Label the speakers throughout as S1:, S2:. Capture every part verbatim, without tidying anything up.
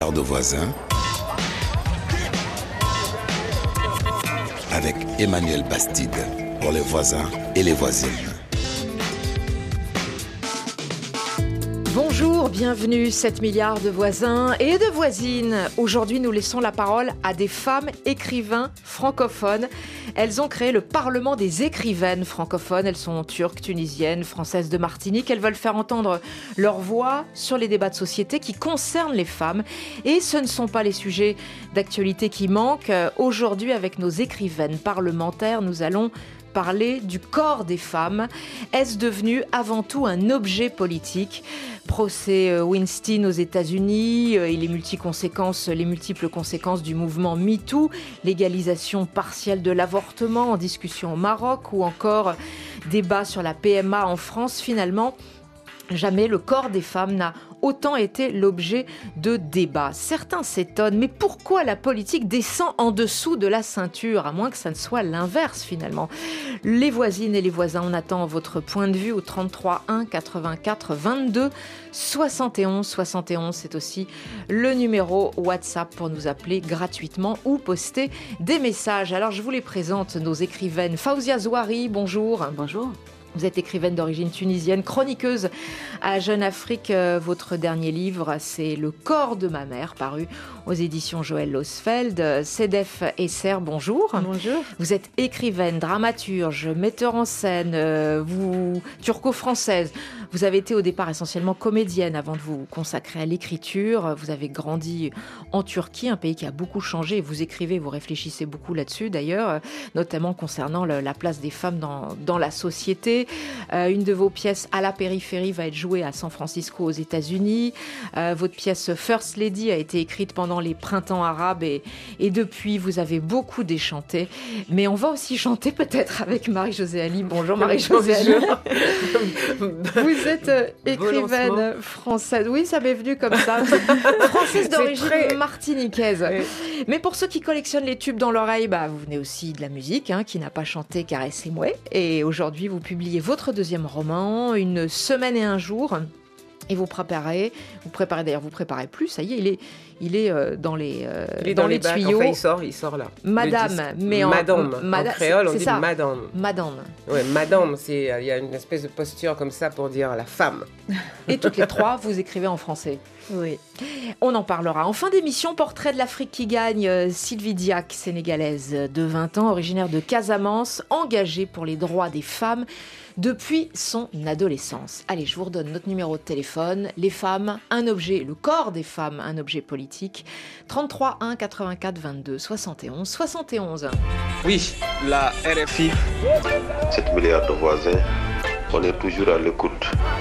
S1: de voisins avec Emmanuel Bastide pour les voisins et les voisines.
S2: Bonjour, bienvenue, sept milliards de voisins et de voisines. Aujourd'hui, nous laissons la parole à des femmes écrivains francophones. Elles ont créé le Parlement des écrivaines francophones. Elles sont turques, tunisiennes, françaises de Martinique. Elles veulent faire entendre leur voix sur les débats de société qui concernent les femmes. Et ce ne sont pas les sujets d'actualité qui manquent. Aujourd'hui, avec nos écrivaines parlementaires, nous allons parler du corps des femmes. Est-ce devenu avant tout un objet politique ? Procès Weinstein aux États-Unis et les multi-conséquences, les multiples conséquences du mouvement MeToo, légalisation partielle de l'avortement en discussion au Maroc ou encore débat sur la P M A en France. Finalement, jamais le corps des femmes n'a autant été l'objet de débats. Certains s'étonnent, mais pourquoi la politique descend en dessous de la ceinture, à moins que ça ne soit l'inverse finalement. Les voisines et les voisins, on attend votre point de vue au trente-trois un quatre-vingt-quatre vingt-deux soixante et onze soixante et onze. C'est aussi le numéro WhatsApp pour nous appeler gratuitement ou poster des messages. Alors je vous les présente, nos écrivaines. Fawzia Zouari, bonjour.
S3: Bonjour.
S2: Vous êtes écrivaine d'origine tunisienne, chroniqueuse à Jeune Afrique. Votre dernier livre, c'est Le corps de ma mère, paru aux éditions Joël Losfeld. Sedef Esser, bonjour.
S3: Bonjour.
S2: Vous êtes écrivaine, dramaturge, metteur en scène, euh, vous turco-française. Vous avez été au départ essentiellement comédienne avant de vous consacrer à l'écriture. Vous avez grandi en Turquie, un pays qui a beaucoup changé. Vous écrivez, vous réfléchissez beaucoup là-dessus d'ailleurs, notamment concernant le, la place des femmes dans, dans la société. Euh, une de vos pièces, À la périphérie, va être jouée à San Francisco aux États-Unis. Euh, votre pièce First Lady a été écrite pendant les printemps arabes et, et depuis, vous avez beaucoup déchanté. Mais on va aussi chanter peut-être avec Marie-Josée Ali. Bonjour Marie-Josée Ali. Vous êtes euh, écrivaine française. Oui, ça m'est venu comme ça. Française d'origine très... martiniquaise. Oui. Mais pour ceux qui collectionnent les tubes dans l'oreille, bah, vous venez aussi de la musique. Hein, qui n'a pas chanté Caressez-moi. Et aujourd'hui, vous publiez votre deuxième roman, Une semaine et un jour. Et vous préparez, vous préparez d'ailleurs, vous préparez plus, ça y est, il est, il est euh, dans les, euh,
S3: il est
S2: dans
S3: dans
S2: les,
S3: les
S2: tuyaux.
S3: Enfin, il sort, il sort là.
S2: Madame, mais en,
S3: madame,
S2: en, mada-
S3: en créole, on
S2: c'est
S3: dit
S2: ça.
S3: madame.
S2: Madame.
S3: Ouais, madame, c'est, il y a une espèce de posture comme ça pour dire la femme.
S2: Et toutes les trois, vous écrivez en français.
S3: Oui.
S2: On en parlera. En fin d'émission, portrait de l'Afrique qui gagne. Sylvie Diack, sénégalaise de vingt ans, originaire de Casamance, engagée pour les droits des femmes depuis son adolescence. Allez, je vous redonne notre numéro de téléphone. Les femmes, un objet, le corps des femmes, un objet politique. trente-trois un quatre-vingt-quatre vingt-deux soixante et onze soixante et onze.
S4: Oui, la R F I.
S5: sept milliards de voisins, on est toujours à l'écoute.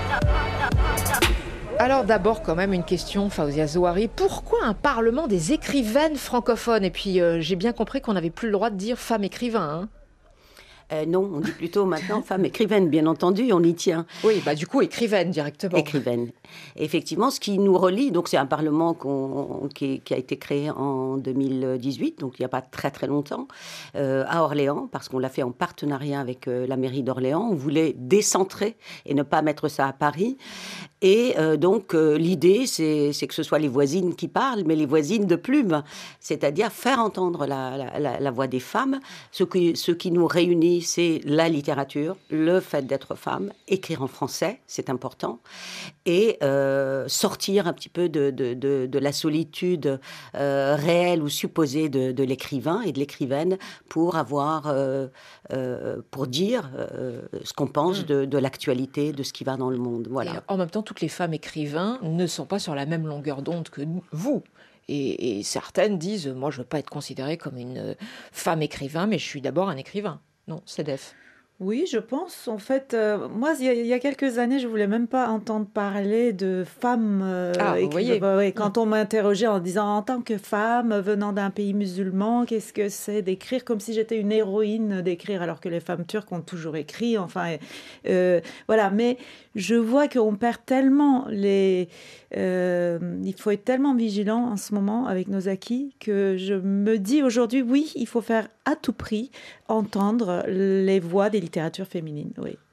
S2: Alors d'abord quand même une question, Fawzia Zouari. Pourquoi un parlement des écrivaines francophones ? Et puis euh, j'ai bien compris qu'on n'avait plus le droit de dire femme écrivain, hein ?
S6: Euh, non, on dit plutôt maintenant femme écrivaine, bien entendu, on y tient.
S2: Oui, bah du coup écrivaine directement.
S6: Écrivaine. Effectivement, ce qui nous relie, donc c'est un parlement qu'on, qui, qui a été créé en deux mille dix-huit, donc il n'y a pas très très longtemps, euh, à Orléans, parce qu'on l'a fait en partenariat avec euh, la mairie d'Orléans. On voulait décentrer et ne pas mettre ça à Paris. Et euh, donc euh, l'idée, c'est, c'est que ce soit les voisines qui parlent, mais les voisines de plume, c'est-à-dire faire entendre la, la, la, la voix des femmes. Ce qui, ce qui nous réunit, c'est la littérature, le fait d'être femme, écrire en français, c'est important, et euh, sortir un petit peu de, de, de, de la solitude euh, réelle ou supposée de, de l'écrivain et de l'écrivaine pour avoir, euh, euh, pour dire euh, ce qu'on pense mmh. de, de l'actualité, de ce qui va dans le monde. Voilà.
S2: Et en même temps, toutes les femmes écrivains ne sont pas sur la même longueur d'onde que vous. Et, et certaines disent, moi je ne veux pas être considérée comme une femme écrivain, mais je suis d'abord un écrivain. Non, Sedef.
S7: Oui, je pense. En fait, euh, moi, il y, a, il y a quelques années, je voulais même pas entendre parler de femmes euh,
S2: ah, vous voyez.
S7: Bah, ouais, quand on m'interrogeait en disant, en tant que femme venant d'un pays musulman, qu'est-ce que c'est d'écrire, comme si j'étais une héroïne d'écrire, alors que les femmes turques ont toujours écrit. Enfin, euh, voilà. Mais je vois qu'on perd tellement les. Euh, il faut être tellement vigilant en ce moment avec nos acquis que je me dis aujourd'hui, oui, il faut faire à tout prix entendre les voix des littératures féminines. Oui.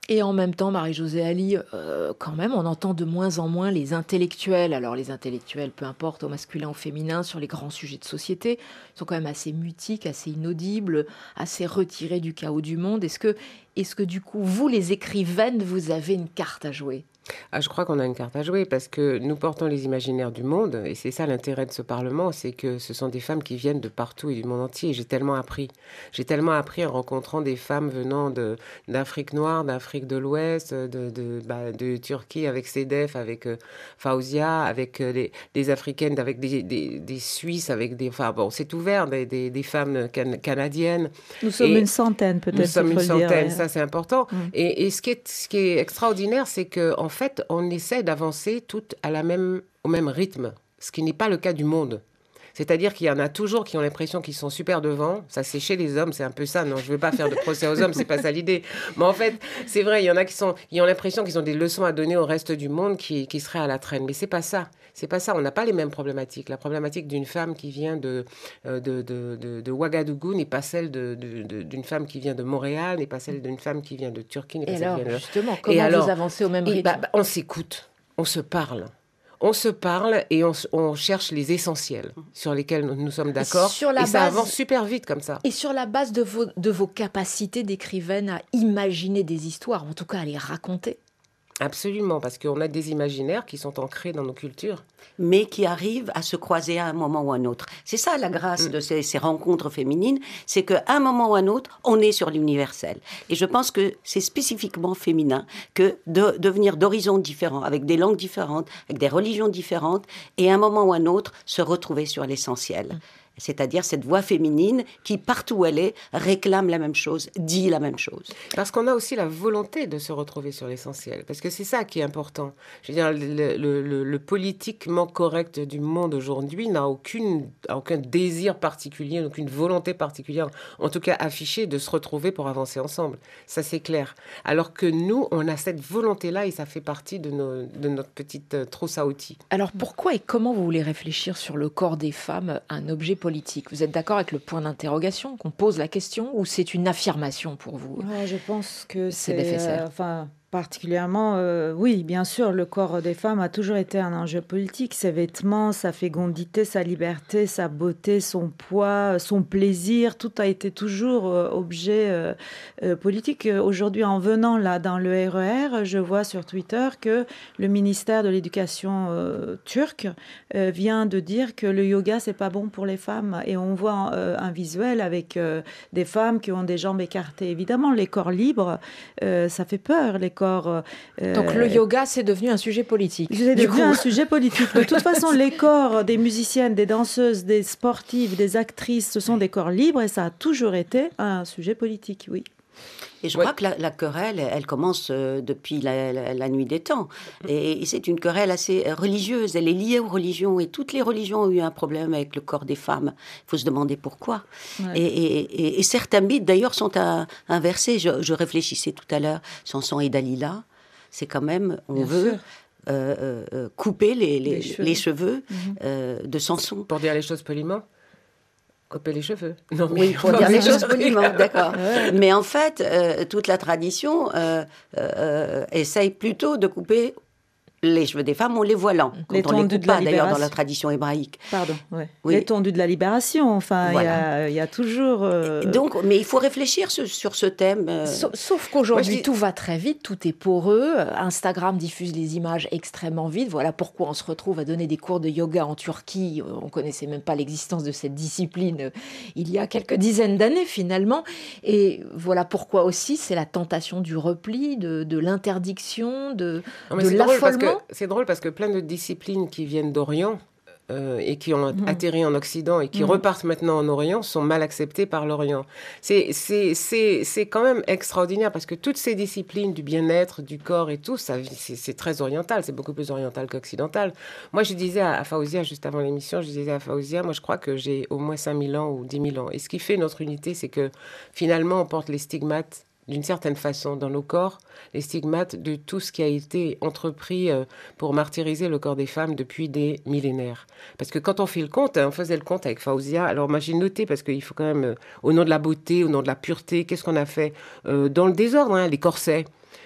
S2: Et en même temps, Marie-Josée Ali, euh, quand même, on entend de moins en moins les intellectuels. Alors les intellectuels, peu importe, au masculin ou au féminin, sur les grands sujets de société, ils sont quand même assez mutiques, assez inaudibles, assez retirés du chaos du monde. Est-ce que, est-ce que du coup, vous, les écrivaines, vous avez une carte à jouer ?
S3: Ah, je crois qu'on a une carte à jouer parce que nous portons les imaginaires du monde et c'est ça l'intérêt de ce Parlement, c'est que ce sont des femmes qui viennent de partout et du monde entier. Et j'ai tellement appris. J'ai tellement appris en rencontrant des femmes venant de, d'Afrique noire, d'Afrique de l'Ouest, de, de, bah, de Turquie avec Sedef, avec euh, Faouzia, avec euh, des, des Africaines, avec des, des, des Suisses, avec des... Enfin bon, c'est ouvert, des, des, des femmes can- canadiennes.
S7: Nous sommes
S3: et
S7: une centaine peut-être.
S3: Nous sommes une
S7: faut le dire,
S3: centaine,
S7: ouais.
S3: ça c'est important. Mm. Et, et ce, qui est, ce qui est extraordinaire, c'est que en En fait, on essaie d'avancer toutes à la même, au même rythme, ce qui n'est pas le cas du monde. C'est-à-dire qu'il y en a toujours qui ont l'impression qu'ils sont super devant. Ça, c'est chez les hommes, c'est un peu ça. Non, je ne veux pas faire de procès aux hommes, c'est pas ça l'idée. Mais en fait, c'est vrai, il y en a qui, sont, qui ont l'impression qu'ils ont des leçons à donner au reste du monde qui, qui seraient à la traîne. Mais c'est pas ça. C'est pas ça. On n'a pas les mêmes problématiques. La problématique d'une femme qui vient de, de, de, de, de Ouagadougou n'est pas celle de, de, de, d'une femme qui vient de Montréal, n'est pas celle d'une femme qui vient de Turquie. N'est pas
S2: Et
S3: celle
S2: alors,
S3: qui vient de...
S2: justement, comment
S3: Et
S2: vous
S3: alors,
S2: avancez au même rythme ?
S3: bah, bah, on s'écoute, on se parle. On se parle et on, on cherche les essentiels sur lesquels nous, nous sommes d'accord.
S2: Sur la
S3: et ça
S2: base...
S3: avance super vite comme ça.
S2: Et sur la base de vos, de vos capacités d'écrivaine à imaginer des histoires, en tout cas à les raconter.
S3: Absolument, parce qu'on a des imaginaires qui sont ancrés dans nos cultures.
S6: Mais qui arrivent à se croiser à un moment ou à un autre. C'est ça la grâce mmh. de ces, ces rencontres féminines, c'est qu'à un moment ou à un autre, on est sur l'universel. Et je pense que c'est spécifiquement féminin que de, de venir d'horizons différents, avec des langues différentes, avec des religions différentes, et à un moment ou à un autre, se retrouver sur l'essentiel. Mmh. C'est-à-dire cette voix féminine qui, partout où elle est, réclame la même chose, dit la même chose.
S3: Parce qu'on a aussi la volonté de se retrouver sur l'essentiel. Parce que c'est ça qui est important. Je veux dire, le, le, le, le politiquement correct du monde aujourd'hui n'a aucune, aucun désir particulier, aucune volonté particulière, en tout cas affichée, de se retrouver pour avancer ensemble. Ça, c'est clair. Alors que nous, on a cette volonté-là et ça fait partie de, nos, de notre petite euh, trousse à outils.
S2: Alors pourquoi et comment vous voulez réfléchir sur le corps des femmes, un objet politique ? Vous êtes d'accord avec le point d'interrogation, qu'on pose la question, ou c'est une affirmation pour vous ?
S7: Ouais, je pense que c'est,
S2: c'est
S7: euh, enfin, particulièrement, euh, oui, bien sûr, le corps des femmes a toujours été un enjeu politique. Ses vêtements, sa fécondité, sa liberté, sa beauté, son poids, son plaisir, tout a été toujours euh, objet euh, euh, politique. Aujourd'hui, en venant là dans le R E R, je vois sur Twitter que le ministère de l'Éducation euh, turc euh, vient de dire que le yoga, c'est pas bon pour les femmes. Et on voit euh, un visuel avec euh, des femmes qui ont des jambes écartées. Évidemment, les corps libres, euh, ça fait peur, les corps Euh,
S2: Donc le yoga, c'est devenu un sujet politique.
S7: C'est devenu un sujet politique. De toute façon, les corps des musiciennes, des danseuses, des sportives, des actrices, ce sont des corps libres et ça a toujours été un sujet politique, oui.
S6: Et je
S3: ouais.
S6: crois que la, la querelle, elle commence euh, depuis la, la, la nuit des temps. Et, et c'est une querelle assez religieuse. Elle est liée aux religions. Et toutes les religions ont eu un problème avec le corps des femmes. Il faut se demander pourquoi. Ouais. Et, et, et, et certains mythes, d'ailleurs, sont à, inversés. Je, je réfléchissais tout à l'heure. Samson et Dalila, c'est quand même... On Bien veut... Euh, euh, couper les, les, les cheveux, les cheveux mm-hmm. euh, de Samson.
S3: Pour dire les choses poliment, couper les cheveux.
S6: Non, mais oui, pour dire les choses poliment, d'accord. Ouais. Mais en fait, euh, toute la tradition euh, euh, essaye plutôt de couper les cheveux des femmes en les voilant. Quand
S7: L'étendue
S6: on les coupe
S7: de la
S6: pas, d'ailleurs, dans la tradition hébraïque.
S7: Pardon, ouais. Oui. L'étendue de la libération, enfin, il voilà. y, y a toujours... Euh...
S6: Donc, mais il faut réfléchir sur, sur ce thème. Euh...
S2: Sauf, sauf qu'aujourd'hui, dis... tout va très vite, tout est poreux. Instagram diffuse les images extrêmement vite. Voilà pourquoi on se retrouve à donner des cours de yoga en Turquie. On ne connaissait même pas l'existence de cette discipline il y a quelques dizaines d'années, finalement. Et voilà pourquoi aussi, c'est la tentation du repli, de, de l'interdiction, de,
S3: non,
S2: de l'affolement.
S3: C'est drôle parce que plein de disciplines qui viennent d'Orient euh, et qui ont mmh. atterri en Occident et qui mmh. repartent maintenant en Orient sont mal acceptées par l'Orient. C'est, c'est, c'est, c'est quand même extraordinaire parce que toutes ces disciplines du bien-être, du corps et tout, ça, c'est, c'est très oriental, c'est beaucoup plus oriental qu'occidental. Moi, je disais à, à Faouzia, juste avant l'émission, je disais à Faouzia, moi je crois que j'ai au moins cinq mille ans ou dix mille ans. Et ce qui fait notre unité, c'est que finalement, on porte les stigmates d'une certaine façon, dans nos corps, les stigmates de tout ce qui a été entrepris euh, pour martyriser le corps des femmes depuis des millénaires. Parce que quand on fait le compte, hein, on faisait le compte avec Faouzia, alors moi j'ai noté, parce qu'il faut quand même, euh, au nom de la beauté, au nom de la pureté, qu'est-ce qu'on a fait euh, dans le désordre, hein, les corsets.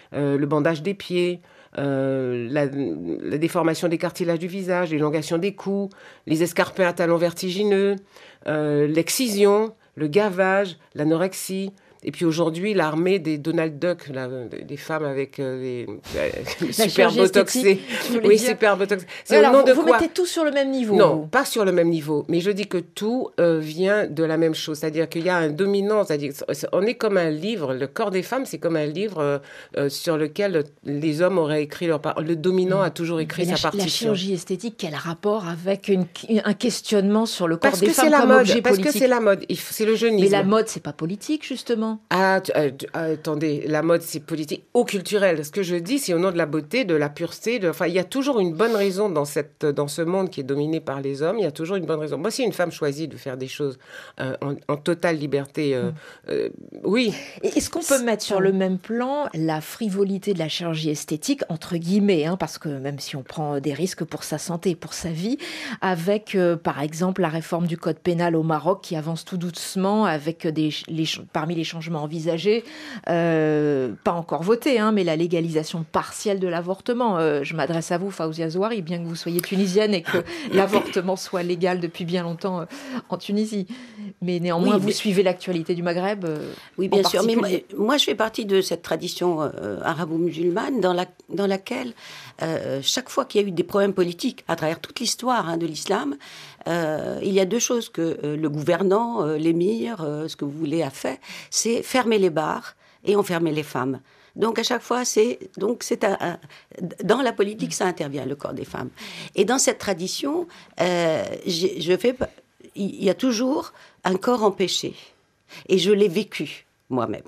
S3: euh, le bandage des pieds, euh, la, la déformation des cartilages du visage, l'élongation des cous, les escarpins à talons vertigineux, euh, l'excision, le gavage, l'anorexie. Et puis aujourd'hui, l'armée des Donald Duck, là, des femmes avec euh, les, euh, super botoxées. Oui, super botoxées. C'est
S2: Alors,
S3: au nom
S2: vous,
S3: de
S2: vous
S3: quoi?
S2: mettez tout sur le même niveau.
S3: Non,
S2: vous.
S3: pas sur le même niveau. Mais je dis que tout euh, vient de la même chose. C'est-à-dire qu'il y a un dominant. C'est-à-dire on est comme un livre. Le corps des femmes, c'est comme un livre euh, euh, sur lequel les hommes auraient écrit leur part. Le dominant a toujours écrit
S2: Mais
S3: sa
S2: la,
S3: partition.
S2: La chirurgie esthétique, quel rapport avec une, un questionnement sur le corps
S3: parce
S2: des
S3: que
S2: femmes
S3: c'est la
S2: comme
S3: mode,
S2: objet
S3: parce
S2: politique?
S3: que c'est la mode. Il faut, c'est le jeunisme.
S2: Mais la mode, c'est pas politique, justement.
S3: Ah, tu, euh, tu, euh, attendez, la mode, c'est politique ou culturel. Ce que je dis, c'est au nom de la beauté, de la pureté. De... Enfin, il y a toujours une bonne raison dans, cette, dans ce monde qui est dominé par les hommes. Il y a toujours une bonne raison. Moi, si une femme choisit de faire des choses euh, en, en totale liberté, euh, euh, oui.
S2: Et est-ce qu'on peut mettre sur le même plan la frivolité de la chirurgie esthétique, entre guillemets, hein, parce que même si on prend des risques pour sa santé et pour sa vie, avec, euh, par exemple, la réforme du code pénal au Maroc qui avance tout doucement avec des, les, parmi les changements envisagés, Euh, pas encore voté, hein, mais la légalisation partielle de l'avortement. Euh, je m'adresse à vous, Fawzia Zouari, bien que vous soyez tunisienne et que l'avortement soit légal depuis bien longtemps euh, en Tunisie. Mais néanmoins,
S6: oui,
S2: vous
S6: mais...
S2: suivez l'actualité du Maghreb. Euh,
S6: oui, bien sûr. Mais moi, moi, je fais partie de cette tradition euh, arabo-musulmane dans, la, dans laquelle, euh, chaque fois qu'il y a eu des problèmes politiques à travers toute l'histoire hein, de l'islam, euh, il y a deux choses que euh, le gouvernant, euh, l'émir, euh, ce que vous voulez, a fait, c'est fermer les bars et enfermer les femmes. Donc à chaque fois, c'est donc c'est un, un, dans la politique, ça intervient le corps des femmes. Et dans cette tradition, euh, je fais, il y a toujours un corps empêché, et je l'ai vécu moi-même.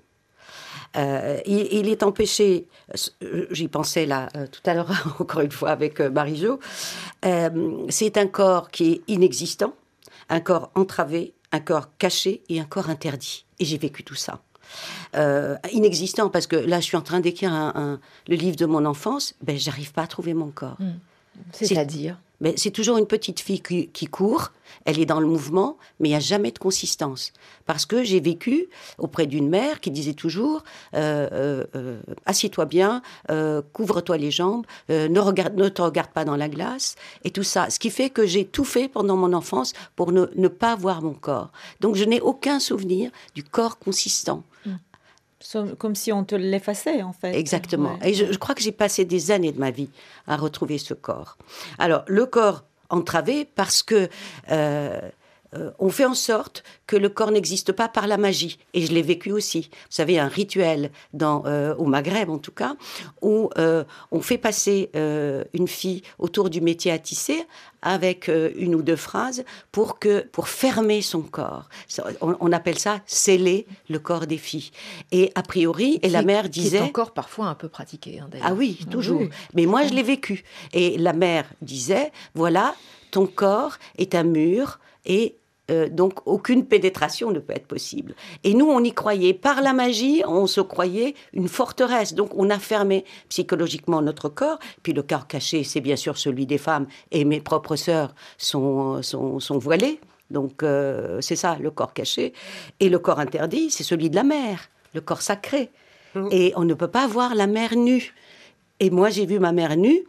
S6: Euh, il, il est empêché, j'y pensais là euh, tout à l'heure encore une fois avec euh, Marie-Jo. Euh, c'est un corps qui est inexistant, un corps entravé, un corps caché et un corps interdit. Et j'ai vécu tout ça. Euh, inexistant parce que là je suis en train d'écrire un, un, le livre de mon enfance, ben j'arrive pas à trouver mon corps.
S2: Mmh. C'est-à-dire
S6: c'est, ben, c'est toujours une petite fille qui, qui court, elle est dans le mouvement, mais il n'y a jamais de consistance. Parce que j'ai vécu auprès d'une mère qui disait toujours euh, euh, euh, assieds-toi bien, euh, couvre-toi les jambes, euh, ne, regarde, ne te regarde pas dans la glace, et tout ça. Ce qui fait que j'ai tout fait pendant mon enfance pour ne, ne pas voir mon corps. Donc je n'ai aucun souvenir du corps consistant.
S7: Comme si on te l'effaçait, en fait.
S6: Exactement.
S7: Ouais.
S6: Et je, je crois que j'ai passé des années de ma vie à retrouver ce corps. Alors, le corps entravé parce que euh, euh, on fait en sorte que le corps n'existe pas par la magie. Et je l'ai vécu aussi. Vous savez, un rituel dans, euh, au Maghreb, en tout cas, où euh, on fait passer euh, une fille autour du métier à tisser avec euh, une ou deux phrases pour, que, pour fermer son corps. On, on appelle ça sceller le corps des filles. Et a priori, et
S2: qui,
S6: la mère disait...
S2: Qui est encore parfois un peu pratiqué, hein, d'ailleurs.
S6: Ah oui, toujours.
S2: Oui.
S6: Mais moi, je l'ai vécu. Et la mère disait, voilà, ton corps est un mur et... Euh, donc, aucune pénétration ne peut être possible. Et nous, on y croyait. Par la magie, on se croyait une forteresse. Donc, on a fermé psychologiquement notre corps. Puis, le corps caché, c'est bien sûr celui des femmes. Et mes propres sœurs sont, sont, sont voilées. Donc, euh, c'est ça, le corps caché. Et le corps interdit, c'est celui de la mère, le corps sacré. Mmh. Et on ne peut pas voir la mère nue. Et moi, j'ai vu ma mère nue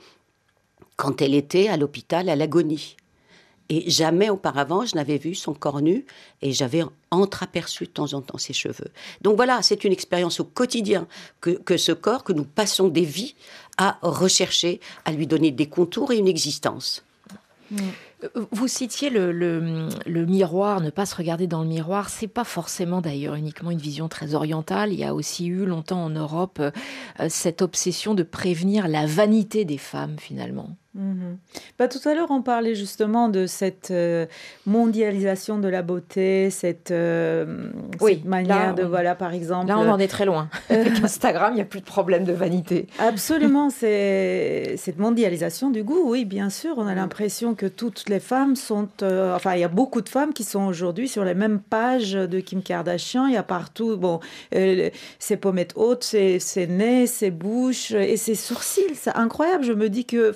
S6: quand elle était à l'hôpital à l'agonie. Et jamais auparavant, je n'avais vu son corps nu et j'avais entreaperçu de temps en temps ses cheveux. Donc voilà, c'est une expérience au quotidien que, que ce corps, que nous passons des vies à rechercher, à lui donner des contours et une existence.
S2: Mmh. Vous citiez le, le, le miroir, ne pas se regarder dans le miroir. C'est pas forcément d'ailleurs uniquement une vision très orientale. Il y a aussi eu longtemps en Europe euh, cette obsession de prévenir la vanité des femmes finalement.
S7: Mmh. Bah, tout à l'heure, on parlait justement de cette euh, mondialisation de la beauté, cette, euh,
S2: oui,
S7: cette manière
S2: là,
S7: de,
S2: on,
S7: voilà, par exemple...
S2: Là, on en est très loin. Avec Instagram, il n'y a plus de problème de vanité.
S7: Absolument, c'est cette mondialisation du goût, oui, bien sûr. On a l'impression que toutes les femmes sont... Euh, enfin, il y a beaucoup de femmes qui sont aujourd'hui sur les mêmes pages de Kim Kardashian. Il y a partout, bon, euh, ses pommettes hautes, ses, ses nez, ses bouches et ses sourcils. C'est incroyable. Je me dis que... Enfin, moi, j'ai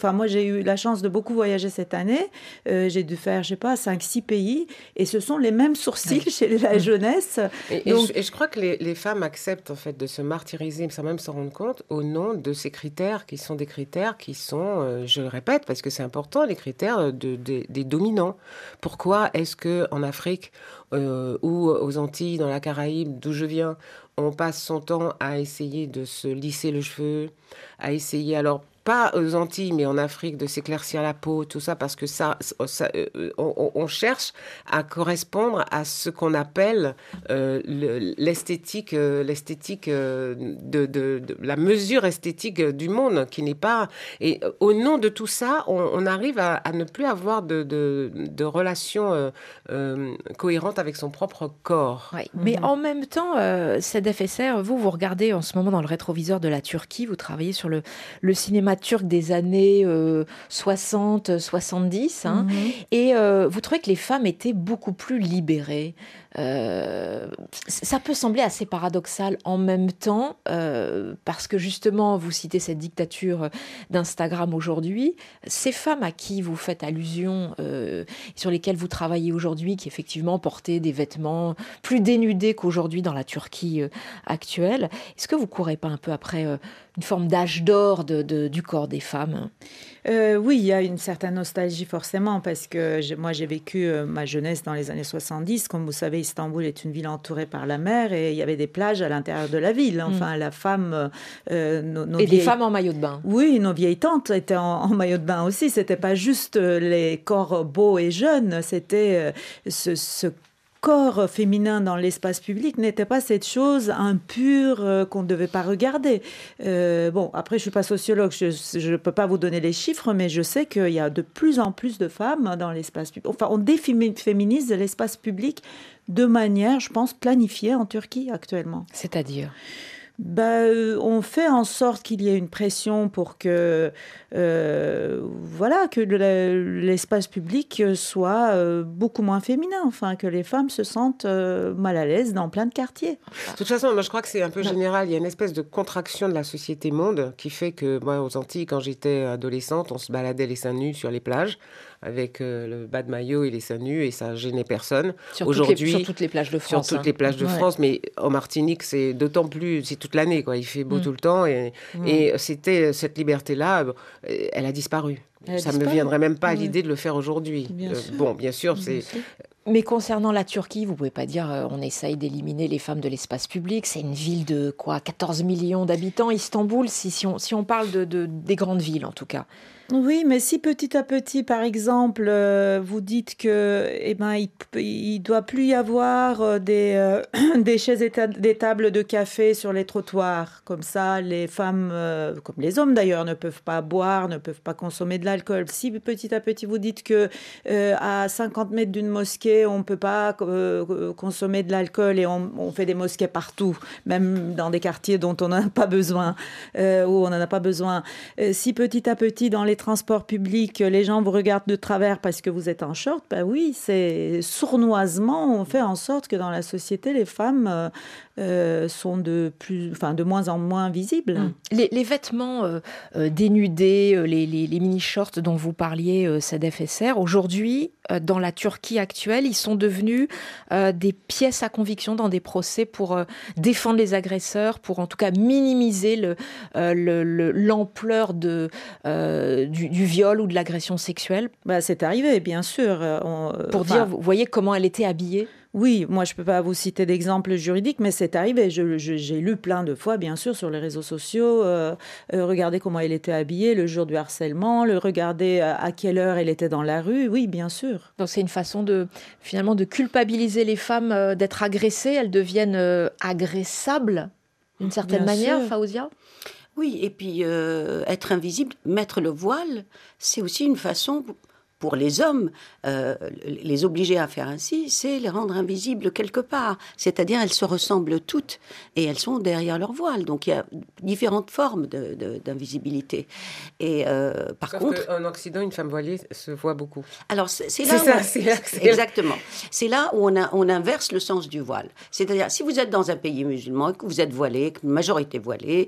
S7: j'ai eu la chance de beaucoup voyager cette année. Euh, j'ai dû faire, je sais pas, cinq six pays. Et ce sont les mêmes sourcils oui. chez la jeunesse.
S3: Et, Donc... et, je, et je crois que les, les femmes acceptent en fait de se martyriser sans même s'en rendre compte au nom de ces critères qui sont des critères qui sont, euh, je le répète, parce que c'est important, les critères de, de, des dominants. Pourquoi est-ce qu'en Afrique euh, ou aux Antilles, dans la Caraïbe, d'où je viens, on passe son temps à essayer de se lisser le cheveu, à essayer alors pas aux Antilles, mais en Afrique, de s'éclaircir la peau, tout ça, parce que ça, ça euh, on, on cherche à correspondre à ce qu'on appelle euh, le, l'esthétique, euh, l'esthétique euh, de, de, de la mesure esthétique du monde, qui n'est pas. Et euh, au nom de tout ça, on, on arrive à, à ne plus avoir de, de, de relations euh, euh, cohérentes avec son propre corps.
S2: Oui, mmh. Mais en même temps, euh, Sedef Eser, vous, vous regardez en ce moment dans le rétroviseur de la Turquie, vous travaillez sur le, le cinéma turc des années euh, soixante soixante-dix, hein, mmh. et euh, vous trouvez que les femmes étaient beaucoup plus libérées. Euh, ça peut sembler assez paradoxal en même temps, euh, parce que justement, vous citez cette dictature d'Instagram aujourd'hui. Ces femmes à qui vous faites allusion, euh, sur lesquelles vous travaillez aujourd'hui, qui effectivement portaient des vêtements plus dénudés qu'aujourd'hui dans la Turquie euh, actuelle, est-ce que vous courez pas un peu après euh, une forme d'âge d'or de, de, du corps des femmes ?
S7: Euh, oui, il y a une certaine nostalgie forcément, parce que j'ai, moi j'ai vécu euh, ma jeunesse dans les années soixante-dix. Comme vous savez, Istanbul est une ville entourée par la mer et il y avait des plages à l'intérieur de la ville. Enfin, mmh. la femme... Euh, nos, nos
S2: et
S7: vieilles...
S2: des femmes en maillot de bain.
S7: Oui, nos vieilles tantes étaient en, en maillot de bain aussi. C'était pas juste les corps beaux et jeunes, c'était euh, ce... ce corps féminin dans l'espace public n'était pas cette chose impure euh, qu'on ne devait pas regarder. Euh, bon, après, je ne suis pas sociologue, je ne peux pas vous donner les chiffres, mais je sais qu'il y a de plus en plus de femmes dans l'espace public. Enfin, on déféminise l'espace public de manière, je pense, planifiée en Turquie actuellement.
S2: C'est-à-dire ?
S7: Ben, euh, on fait en sorte qu'il y ait une pression pour que, euh, voilà, que le, l'espace public soit euh, beaucoup moins féminin, enfin, que les femmes se sentent euh, mal à l'aise dans plein de quartiers.
S3: De toute façon, moi, je crois que c'est un peu général. Il y a une espèce de contraction de la société monde qui fait que, moi, aux Antilles, quand j'étais adolescente, on se baladait les seins nus sur les plages avec euh, le bas de maillot et les seins nus, et ça gênait personne.
S2: Sur
S3: Aujourd'hui,
S2: toutes les, sur toutes les plages de France.
S3: Sur toutes
S2: hein.
S3: les plages de
S2: ouais.
S3: France, mais en Martinique, c'est d'autant plus... C'est toute l'année, quoi. Il fait beau mmh. tout le temps, et, mmh. et c'était cette liberté-là, elle a disparu. Elle ça ne me viendrait même pas à l'idée de le faire aujourd'hui. Bien euh, bon, bien sûr, bien c'est... Sûr.
S2: Mais concernant la Turquie, vous ne pouvez pas dire euh, on essaye d'éliminer les femmes de l'espace public. C'est une ville de quoi, quatorze millions d'habitants, Istanbul, si, si, on, si on parle de, de, des grandes villes en tout cas.
S7: Oui, mais si petit à petit, par exemple, euh, vous dites que, eh ben, il, il doit plus y avoir euh, des, euh, des chaises et ta- des tables de café sur les trottoirs, comme ça, les femmes, euh, comme les hommes d'ailleurs, ne peuvent pas boire, ne peuvent pas consommer de l'alcool. Si petit à petit vous dites que euh, à cinquante mètres d'une mosquée, on peut pas euh, consommer de l'alcool et on, on fait des mosquées partout, même dans des quartiers dont on n'a pas besoin, euh, où on n'en a pas besoin. Euh, si petit à petit dans les transports publics, les gens vous regardent de travers parce que vous êtes en short, ben oui, c'est sournoisement, on fait en sorte que dans la société, les femmes euh, euh, sont de, plus, enfin, de moins en moins visibles.
S2: Mmh. Les, les vêtements euh, euh, dénudés, euh, les, les, les mini-shorts dont vous parliez, euh, Sedef Eser, aujourd'hui, euh, dans la Turquie actuelle, ils sont devenus euh, des pièces à conviction dans des procès pour euh, défendre les agresseurs, pour en tout cas minimiser le, euh, le, le, l'ampleur de, euh, du, du viol ou de l'agression sexuelle.
S7: Bah, c'est arrivé, bien sûr. On,
S2: pour enfin, dire, vous voyez comment elle était habillée ?
S7: Oui, moi je ne peux pas vous citer d'exemples juridiques, mais c'est arrivé. Je, je, j'ai lu plein de fois, bien sûr, sur les réseaux sociaux, euh, euh, regarder comment elle était habillée le jour du harcèlement, le regarder à, à quelle heure elle était dans la rue, oui, bien sûr.
S2: Donc c'est une façon de, finalement, de culpabiliser les femmes euh, d'être agressées, elles deviennent euh, agressables d'une certaine bien manière, sûr. Faouzia ?
S6: Oui, et puis euh, être invisible, mettre le voile, c'est aussi une façon... Pour les hommes, euh, les obliger à faire ainsi, c'est les rendre invisibles quelque part. C'est-à-dire, elles se ressemblent toutes et elles sont derrière leur voile. Donc, il y a différentes formes de, de, d'invisibilité. Et euh, par
S3: Sauf
S6: contre,
S3: qu'en Occident, une femme voilée se voit beaucoup.
S6: Alors, c'est, c'est là
S3: c'est
S6: où
S3: ça,
S6: on,
S3: c'est là, c'est
S6: exactement. C'est là où on, a, on inverse le sens du voile. C'est-à-dire, si vous êtes dans un pays musulman, que vous êtes voilé, que la majorité voilée,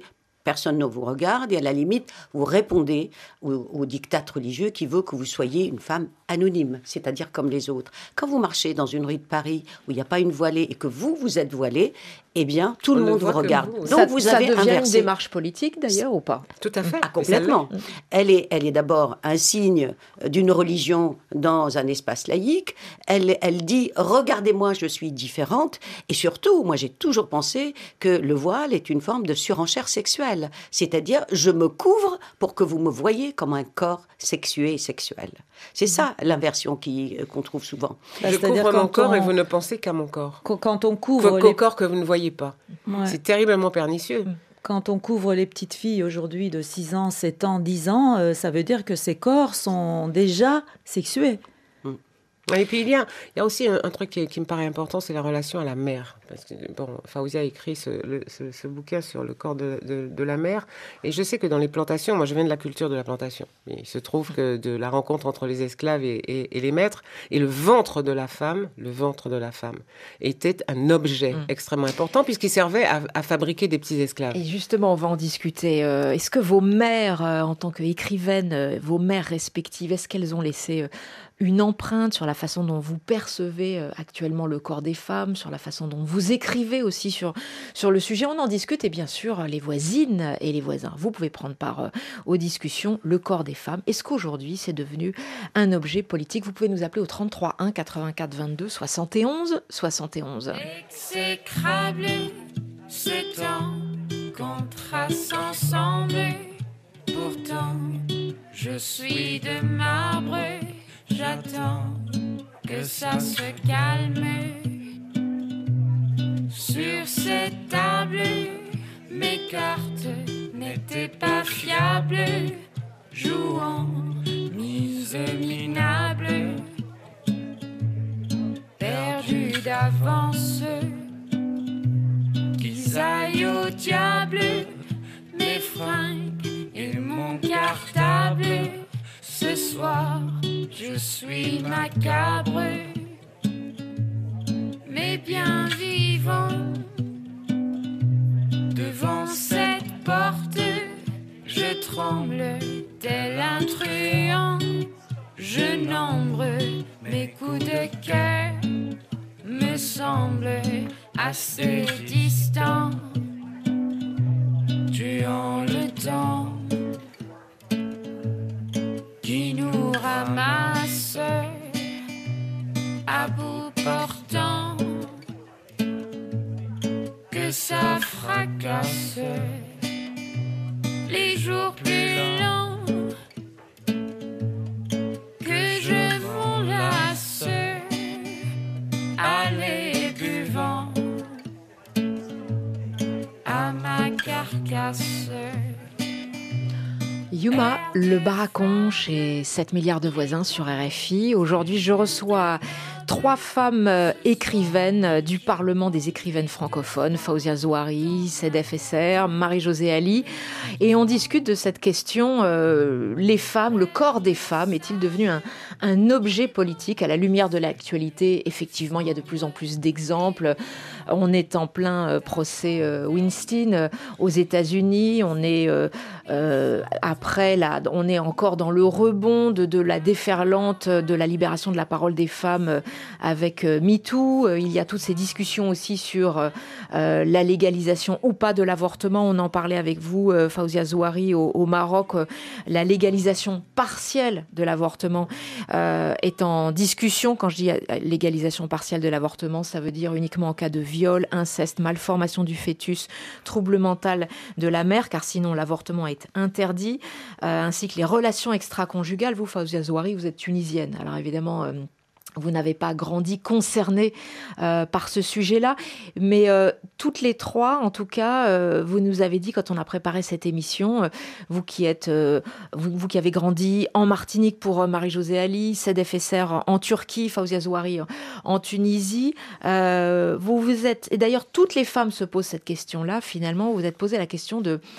S6: Personne ne vous regarde et à la limite, vous répondez au, au diktat religieux qui veut que vous soyez une femme anonyme, c'est-à-dire comme les autres. Quand vous marchez dans une rue de Paris où il n'y a pas une voilée et que vous, vous êtes voilée, eh bien, tout
S3: On
S6: le
S3: ne
S6: monde
S3: voit
S6: vous
S3: que
S6: regarde.
S3: vous.
S6: Donc,
S2: ça,
S6: vous
S2: ça
S6: avez
S2: devient
S6: inversé.
S2: une démarche politique, d'ailleurs, ou pas?
S3: Tout à fait.
S6: Ah, complètement. Elle est, elle est d'abord un signe d'une religion dans un espace laïque. Elle, elle dit « Regardez-moi, je suis différente ». Et surtout, moi, j'ai toujours pensé que le voile est une forme de surenchère sexuelle. C'est-à-dire, je me couvre pour que vous me voyez comme un corps sexué et sexuel. C'est ça, l'inversion qui, qu'on trouve souvent.
S7: Bah,
S3: Je
S7: c'est-à-dire
S3: couvre mon
S7: quand
S3: corps
S7: on-
S3: et vous ne pensez qu'à mon corps.
S7: Quand- Quand on couvre
S3: Qu'au
S7: les...
S3: corps que vous ne voyez pas.
S7: Ouais.
S3: C'est terriblement pernicieux.
S7: Quand on couvre les petites filles aujourd'hui de six ans, sept ans, dix ans, euh, ça veut dire que ces corps sont déjà sexués.
S3: Et puis il y a, il y a aussi un, un truc qui, qui me paraît important, c'est la relation à la mère. Parce que bon, Fawzia a écrit ce, le, ce, ce bouquin sur le corps de, de, de la mère. Et je sais que dans les plantations, moi je viens de la culture de la plantation. Il se trouve que de la rencontre entre les esclaves et, et, et les maîtres, et le ventre de la femme, le ventre de la femme, était un objet mmh. extrêmement important puisqu'il servait à, à fabriquer des petits esclaves.
S2: Et justement, on va en discuter. Euh, est-ce que vos mères, euh, en tant qu'écrivaines, euh, vos mères respectives, est-ce qu'elles ont laissé euh, une empreinte sur la façon dont vous percevez euh, actuellement le corps des femmes, sur la façon dont vous écrivez aussi sur, sur le sujet? On en discute et bien sûr, les voisines et les voisins. Vous pouvez prendre part euh, aux discussions. Le corps des femmes, est-ce qu'aujourd'hui c'est devenu un objet politique? Vous pouvez nous appeler au trente-trois un quatre-vingt-quatre vingt-deux soixante et onze soixante et onze.
S8: Exécrable ce temps qu'on trace ensemble. Pourtant, je suis de marbre. J'attends que ça se calme. Sur cette table, mes cartes n'étaient pas fiables. Jouant mise minable, perdu d'avance. Qu'ils aillent au diable, mes fringues et mon cartable. Ce soir, je suis macabre, mais bien vivant. Devant cette porte, je tremble tel un truand. Je nombre mes coups de cœur, me semble assez distant. Tuant le temps qui nous ramasse à bout portant, que ça fracasse les jours plus longs, que je m'enlace, allez buvant à ma carcasse.
S2: Yuma, le barracon chez sept milliards de voisins sur R F I. Aujourd'hui, je reçois trois femmes écrivaines du Parlement des écrivaines francophones, Fawzia Zouari, Sedef Esser, Marie-Josée Ali. Et on discute de cette question, euh, les femmes, le corps des femmes, est-il devenu un, un objet politique à la lumière de l'actualité? Effectivement, il y a de plus en plus d'exemples. On est en plein euh, procès euh, Weinstein euh, aux États-Unis. On est euh, euh, après, la, on est encore dans le rebond de, de la déferlante de la libération de la parole des femmes euh, avec euh, MeToo. Euh, il y a toutes ces discussions aussi sur euh, euh, la légalisation ou pas de l'avortement. On en parlait avec vous, euh, Fawzia Zouari, au, au Maroc. Euh, la légalisation partielle de l'avortement euh, est en discussion. Quand je dis légalisation partielle de l'avortement, ça veut dire uniquement en cas de viol, inceste, malformation du fœtus, trouble mental de la mère, car sinon l'avortement est interdit, euh, ainsi que les relations extra-conjugales. Vous, Fawzia Zouari, vous êtes tunisienne. Alors évidemment... Euh, Vous n'avez pas grandi concerné euh, par ce sujet-là, mais euh, toutes les trois, en tout cas, euh, vous nous avez dit quand on a préparé cette émission, euh, vous qui êtes, euh, vous, vous qui avez grandi en Martinique pour euh, Marie-Josée Ali, Sedef Esser en Turquie, Fawzia Zouari en Tunisie, euh, vous vous êtes, et d'ailleurs toutes les femmes se posent cette question-là. Finalement, vous vous êtes posé la question de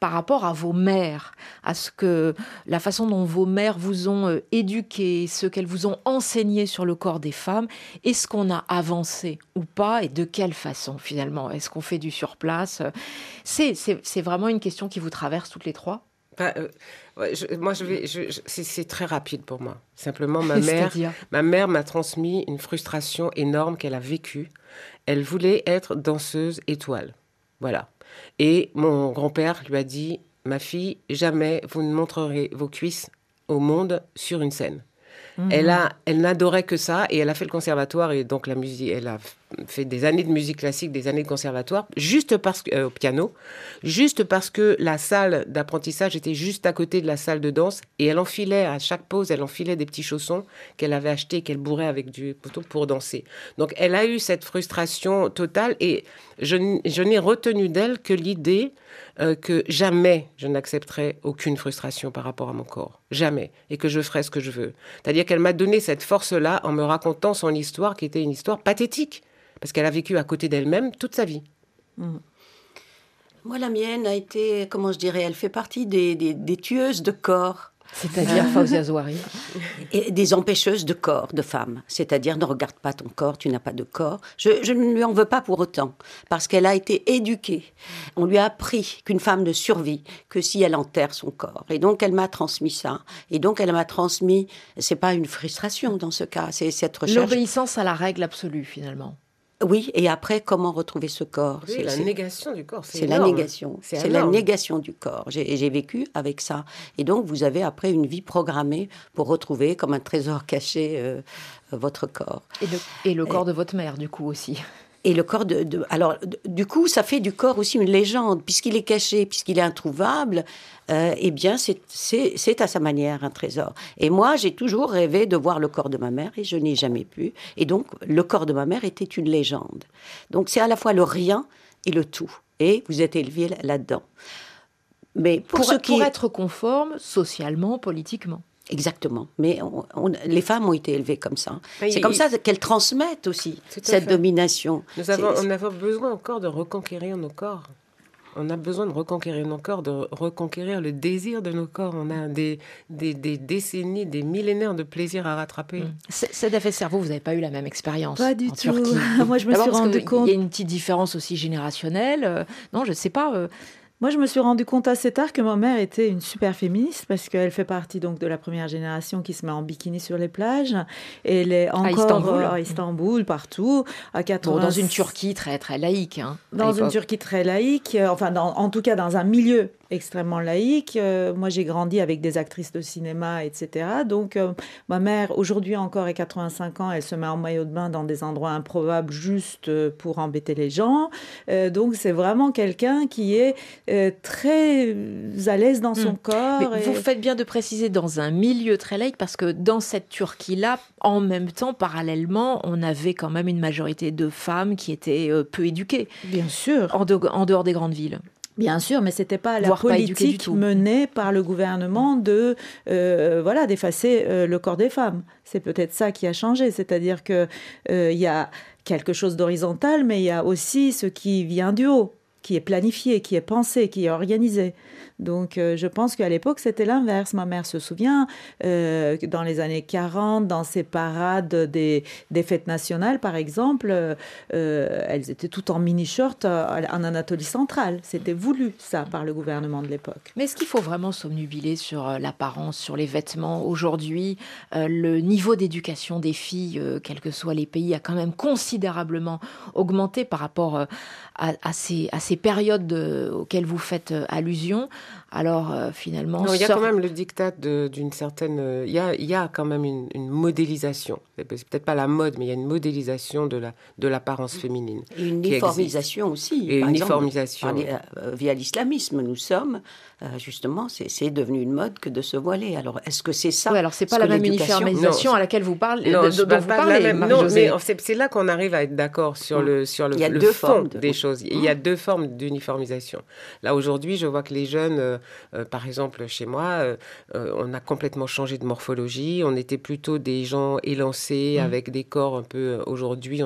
S2: par rapport à vos mères, à ce que la façon dont vos mères vous ont euh, éduqué, ce qu'elles vous ont enseigné sur le corps des femmes, est-ce qu'on a avancé ou pas et de quelle façon finalement? Est-ce qu'on fait du surplace? c'est, c'est, c'est vraiment une question qui vous traverse toutes les trois?
S3: Bah, euh, ouais, je, moi, je vais, je, je, c'est, c'est très rapide pour moi. Simplement, ma mère, ma mère m'a transmis une frustration énorme qu'elle a vécue. Elle voulait être danseuse étoile. Voilà. Et mon grand-père lui a dit, ma fille, jamais vous ne montrerez vos cuisses au monde sur une scène. Mmh. Elle a, elle n'adorait que ça et elle a fait le conservatoire et donc la musique, elle a fait des années de musique classique, des années de conservatoire, juste parce que euh, au piano, juste parce que la salle d'apprentissage était juste à côté de la salle de danse et elle enfilait à chaque pause, elle enfilait des petits chaussons qu'elle avait achetés, qu'elle bourrait avec du poteau pour danser. Donc elle a eu cette frustration totale et je, je n'ai retenu d'elle que l'idée euh, que jamais je n'accepterai aucune frustration par rapport à mon corps, jamais, et que je ferai ce que je veux. C'est-à-dire qu'elle m'a donné cette force-là en me racontant son histoire qui était une histoire pathétique. Parce qu'elle a vécu à côté d'elle-même toute sa vie.
S6: Mmh. Moi, la mienne a été, comment je dirais, elle fait partie des, des, des tueuses de corps.
S2: C'est-à-dire Fawzia Zouari.
S6: Et des empêcheuses de corps, de femmes. C'est-à-dire, ne regarde pas ton corps, tu n'as pas de corps. Je, je ne lui en veux pas pour autant, parce qu'elle a été éduquée. On lui a appris qu'une femme ne survit que si elle enterre son corps. Et donc, elle m'a transmis ça. Et donc, elle m'a transmis, c'est pas une frustration dans ce cas, c'est cette recherche.
S2: L'obéissance à la règle absolue, finalement.
S6: Oui, et après, comment retrouver ce corps?
S3: Oui,
S6: c'est
S3: la
S6: c'est,
S3: négation du corps, c'est,
S6: c'est
S3: énorme.
S6: la négation. C'est, c'est la négation du corps. J'ai, j'ai vécu avec ça. Et donc, vous avez après une vie programmée pour retrouver, comme un trésor caché, euh, votre corps.
S2: Et le, et le corps et, de votre mère, du coup, aussi.
S6: Et le corps de... de alors, de, du coup, ça fait du corps aussi une légende. Puisqu'il est caché, puisqu'il est introuvable, euh, eh bien, c'est, c'est, c'est à sa manière un trésor. Et moi, j'ai toujours rêvé de voir le corps de ma mère et je n'ai jamais pu. Et donc, le corps de ma mère était une légende. Donc, c'est à la fois le rien et le tout. Et vous êtes élevé là-dedans. Mais pour,
S2: pour,
S6: ce qui...
S2: pour être conforme socialement, politiquement.
S6: Exactement. Mais on, on, les femmes ont été élevées comme ça.
S3: Mais
S6: c'est
S3: il,
S6: comme ça qu'elles transmettent aussi cette fait. domination.
S3: Nous avons, on a besoin encore de reconquérir nos corps. On a besoin de reconquérir nos corps, de reconquérir le désir de nos corps. On a des, des, des décennies, des millénaires de plaisir à rattraper. Mmh.
S2: C'est d'effet cerveau, vous n'avez pas eu la même expérience.
S7: Pas du
S2: en
S7: tout.
S2: Turquie.
S7: Moi, je me suis rendu compte.
S2: Il y a une petite différence aussi générationnelle. Euh, non, je ne sais pas. Euh...
S7: Moi, je me suis rendu compte assez tard que ma mère était une super féministe parce qu'elle fait partie donc de la première génération qui se met en bikini sur les plages. Et elle est encore à
S2: Istanbul,
S7: à Istanbul partout, à quatre-vingts...
S2: bon, dans une Turquie très très laïque. Hein,
S7: dans une Turquie très laïque, euh, enfin, dans, en tout cas dans un milieu extrêmement laïque. Euh, moi, j'ai grandi avec des actrices de cinéma, et cetera. Donc, euh, ma mère, aujourd'hui encore, à quatre-vingt-cinq ans, elle se met en maillot de bain dans des endroits improbables juste pour embêter les gens. Euh, donc, c'est vraiment quelqu'un qui est euh, très à l'aise dans son mmh. corps.
S2: Mais et... Vous faites bien de préciser dans un milieu très laïque, parce que dans cette Turquie-là, en même temps, parallèlement, on avait quand même une majorité de femmes qui étaient euh, peu éduquées.
S7: Bien sûr.
S2: En, de, en dehors des grandes villes.
S7: Bien sûr, mais ce n'était pas la
S2: Voire
S7: politique
S2: pas
S7: menée par le gouvernement de, euh, voilà, d'effacer euh, le corps des femmes. C'est peut-être ça qui a changé. C'est-à-dire qu'il euh, y a quelque chose d'horizontal, mais il y a aussi ce qui vient du haut, qui est planifié, qui est pensé, qui est organisé. Donc, euh, je pense qu'à l'époque, c'était l'inverse. Ma mère se souvient, euh, dans les années quarante, dans ces parades des, des fêtes nationales, par exemple, euh, elles étaient toutes en mini-short euh, en Anatolie centrale. C'était voulu, ça, par le gouvernement de l'époque.
S2: Mais est-ce qu'il faut vraiment s'obnubiler sur euh, l'apparence, sur les vêtements? Aujourd'hui, euh, le niveau d'éducation des filles, euh, quels que soient les pays, a quand même considérablement augmenté par rapport euh, à, à, ces, à ces périodes de, auxquelles vous faites euh, allusion. Alors, euh, finalement...
S3: Non, il y a
S2: sort...
S3: quand même le diktat de, d'une certaine... Il y a, il y a quand même une, une modélisation. C'est peut-être pas la mode, mais il y a une modélisation de, la, de l'apparence féminine.
S6: Et une uniformisation aussi.
S3: Et
S6: par
S3: une
S6: exemple,
S3: uniformisation.
S6: Par les, euh, via l'islamisme, nous sommes... Euh, justement, c'est, c'est devenu une mode que de se voiler. Alors, est-ce que c'est ça?
S2: Oui, alors c'est pas la même uniformisation à laquelle vous parlez.
S3: Non,
S2: de,
S3: je
S2: dont
S3: parle
S2: vous
S3: pas
S2: parlez,
S3: de la même. Non,
S2: Marie-Josée.
S3: mais c'est, c'est là qu'on arrive à être d'accord sur mmh. le sur le,
S6: Il y a
S3: le
S6: deux
S3: fond
S6: formes de...
S3: des choses. Il y a deux formes d'uniformisation. Là aujourd'hui, je vois que les jeunes, euh, euh, par exemple chez moi, euh, euh, on a complètement changé de morphologie. On était plutôt des gens élancés mmh. avec des corps un peu. Aujourd'hui, on est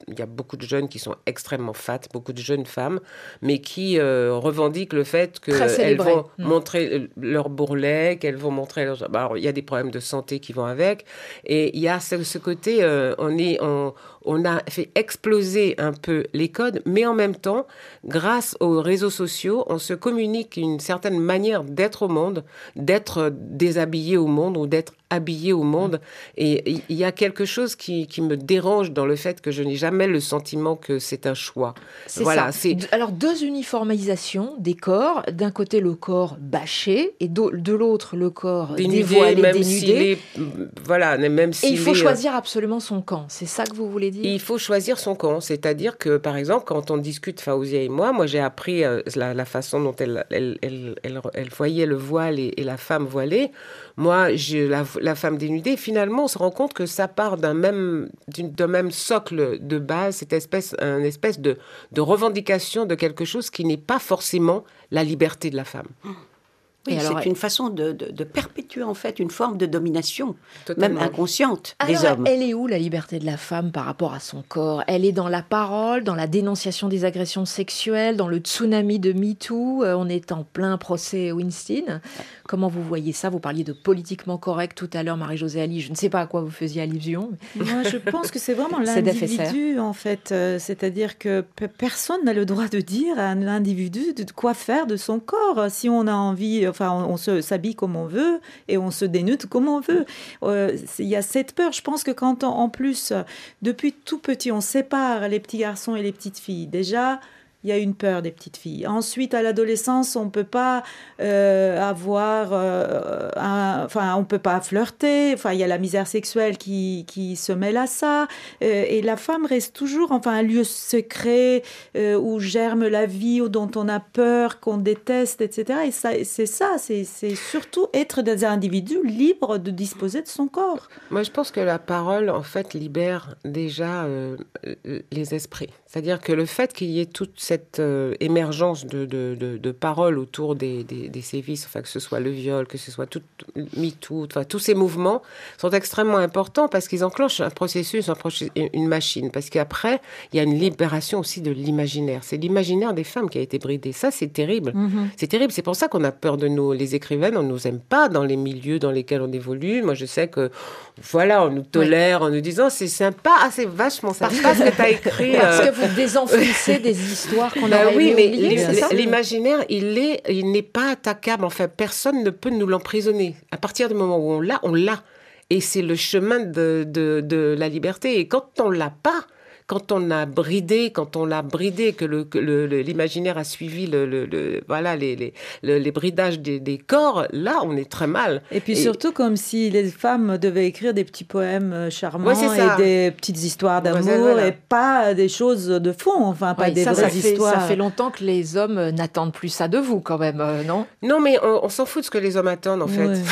S3: il y a beaucoup de jeunes qui sont extrêmement fat, beaucoup de jeunes femmes, mais qui euh, revendiquent le fait qu'elles vont mmh. montrer leur bourrelet, qu'elles vont montrer... Leur... Alors, il y a des problèmes de santé qui vont avec. Et il y a ce, ce côté, euh, on, est, on, on a fait exploser un peu les codes, mais en même temps, grâce aux réseaux sociaux, on se communique une certaine manière d'être au monde, d'être déshabillé au monde ou d'être habillé au monde. Et il y a quelque chose qui, qui me dérange dans le fait que je n'ai jamais le sentiment que c'est un choix.
S2: C'est
S3: voilà,
S2: ça.
S3: C'est...
S2: Alors, deux uniformisations des corps. D'un côté, le corps bâché et de l'autre, le corps dénudé, dévoilé,
S3: même
S2: dénudé.
S3: S'il est, voilà, même s'il
S2: et il faut
S3: est,
S2: choisir absolument son camp. C'est ça que vous voulez dire ?
S3: Il faut choisir son camp. C'est-à-dire que, par exemple, quand on discute, Faouzia et moi, moi j'ai appris euh, la, la façon dont elle, elle, elle, elle, elle voyait le voile et, et la femme voilée. Moi, je, la, la femme dénudée, finalement, on se rend compte que ça part d'un même, d'un même socle de base, cette espèce, une espèce de, de revendication de quelque chose qui n'est pas forcément la liberté de la femme.
S6: Oui,
S2: alors,
S6: c'est une façon de, de, de perpétuer en fait une forme de domination,
S3: Totalement.
S6: même inconsciente,
S2: alors,
S6: des hommes.
S2: Elle est où la liberté de la femme par rapport à son corps ? Elle est dans la parole, dans la dénonciation des agressions sexuelles, dans le tsunami de MeToo. Euh, on est en plein procès Weinstein. Comment vous voyez ça ? Vous parliez de politiquement correct tout à l'heure, Marie-Josée Ali. Je ne sais pas à quoi vous faisiez allusion.
S7: Moi, je pense que c'est vraiment l'individu, en fait. Euh, c'est-à-dire que p- personne n'a le droit de dire à un individu de quoi faire de son corps. Si on a envie... Enfin, on, on se, s'habille comme on veut et on se dénude comme on veut. Euh, il y a cette peur. Je pense que quand, on, en plus, depuis tout petit, on sépare les petits garçons et les petites filles, déjà... il y a une peur des petites filles. Ensuite, à l'adolescence, on ne peut pas euh, avoir... Euh, un, enfin, on ne peut pas flirter. Enfin, il y a la misère sexuelle qui, qui se mêle à ça. Euh, et la femme reste toujours enfin, un lieu secret euh, où germe la vie, ou dont on a peur, qu'on déteste, et cetera. Et ça, c'est ça. C'est, c'est surtout être des individus libres de disposer de son corps.
S3: Moi, je pense que la parole, en fait, libère déjà euh, les esprits. C'est-à-dire que le fait qu'il y ait toute cette euh, émergence de, de, de, de paroles autour des, des, des sévices, enfin, que ce soit le viol, que ce soit tout MeToo, enfin, tous ces mouvements sont extrêmement importants parce qu'ils enclenchent un processus, un processus, une machine. Parce qu'après, il y a une libération aussi de l'imaginaire. C'est l'imaginaire des femmes qui a été bridé. Ça, c'est terrible. Mm-hmm. C'est terrible. C'est pour ça qu'on a peur de nous. Les écrivaines, on ne nous aime pas dans les milieux dans lesquels on évolue. Moi, je sais que, voilà, on nous tolère oui. en nous disant c'est sympa, ah, c'est vachement sympa ce que tu as écrit.
S2: Parce euh... que vous désenfrisser des histoires qu'on
S3: ben
S2: aurait
S3: oui,
S2: aimé
S3: mais
S2: oublier, c'est ça ?
S3: L'imaginaire, il est, il n'est pas attaquable. Enfin, personne ne peut nous l'emprisonner. À partir du moment où on l'a, on l'a. Et c'est le chemin de, de, de la liberté. Et quand on l'a pas, quand on a bridé, quand on l'a bridé, que, le, que le, le, l'imaginaire a suivi le, le, le, voilà, les, les, les, les bridages des, des corps, là, on est très mal.
S7: Et puis
S3: et...
S7: surtout comme si les femmes devaient écrire des petits poèmes charmants ouais, et des petites histoires d'amour ouais, voilà. et pas des choses de fond, enfin pas ouais, des
S2: ça,
S7: vraies
S2: ça fait,
S7: histoires.
S2: Ça fait longtemps que les hommes n'attendent plus ça de vous quand même, euh, non ?
S3: Non, mais on, on s'en fout de ce que les hommes attendent en fait. Ouais.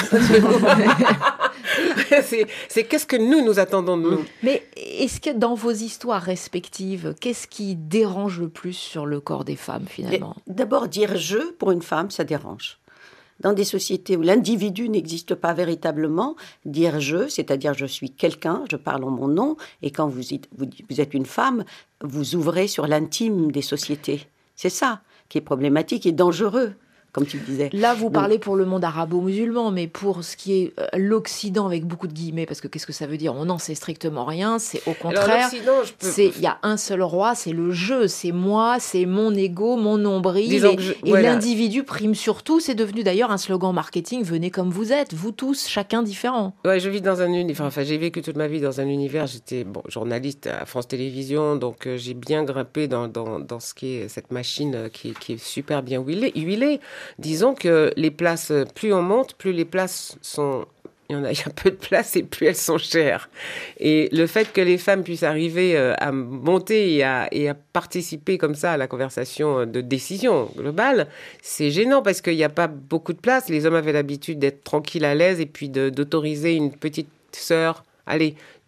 S3: c'est, c'est qu'est-ce que nous, nous attendons de nous.
S2: Mais est-ce que dans vos histoires respectives, qu'est-ce qui dérange le plus sur le corps des femmes, finalement ?
S6: Et d'abord, dire « je » pour une femme, ça dérange. Dans des sociétés où l'individu n'existe pas véritablement, dire « je », c'est-à-dire « je suis quelqu'un, je parle en mon nom », et quand vous êtes, vous, vous êtes une femme, vous ouvrez sur l'intime des sociétés. C'est ça qui est problématique et dangereux. Comme tu le disais.
S2: Là, vous parlez pour le monde arabo-musulman, mais pour ce qui est l'Occident, avec beaucoup de guillemets, parce que qu'est-ce que ça veut dire ? On n'en sait strictement rien, c'est au contraire, il y a un seul roi, c'est le jeu, c'est moi, c'est mon ego, mon nombril, et, je, et voilà. l'individu prime surtout, c'est devenu d'ailleurs un slogan marketing, venez comme vous êtes, vous tous, chacun différent.
S3: Ouais, je vis dans un univers, enfin j'ai vécu toute ma vie dans un univers, j'étais bon, journaliste à France Télévisions, donc euh, j'ai bien grimpé dans, dans, dans ce qui est cette machine euh, qui, qui est super bien huilée. huilée. Disons que les places, plus on monte, plus les places sont... Il y en a, il y a peu de places et plus elles sont chères. Et le fait que les femmes puissent arriver à monter et à, et à participer comme ça à la conversation de décision globale, c'est gênant parce qu'il n'y a pas beaucoup de place. Les hommes avaient l'habitude d'être tranquilles, à l'aise et puis de, d'autoriser une petite sœur... Allez,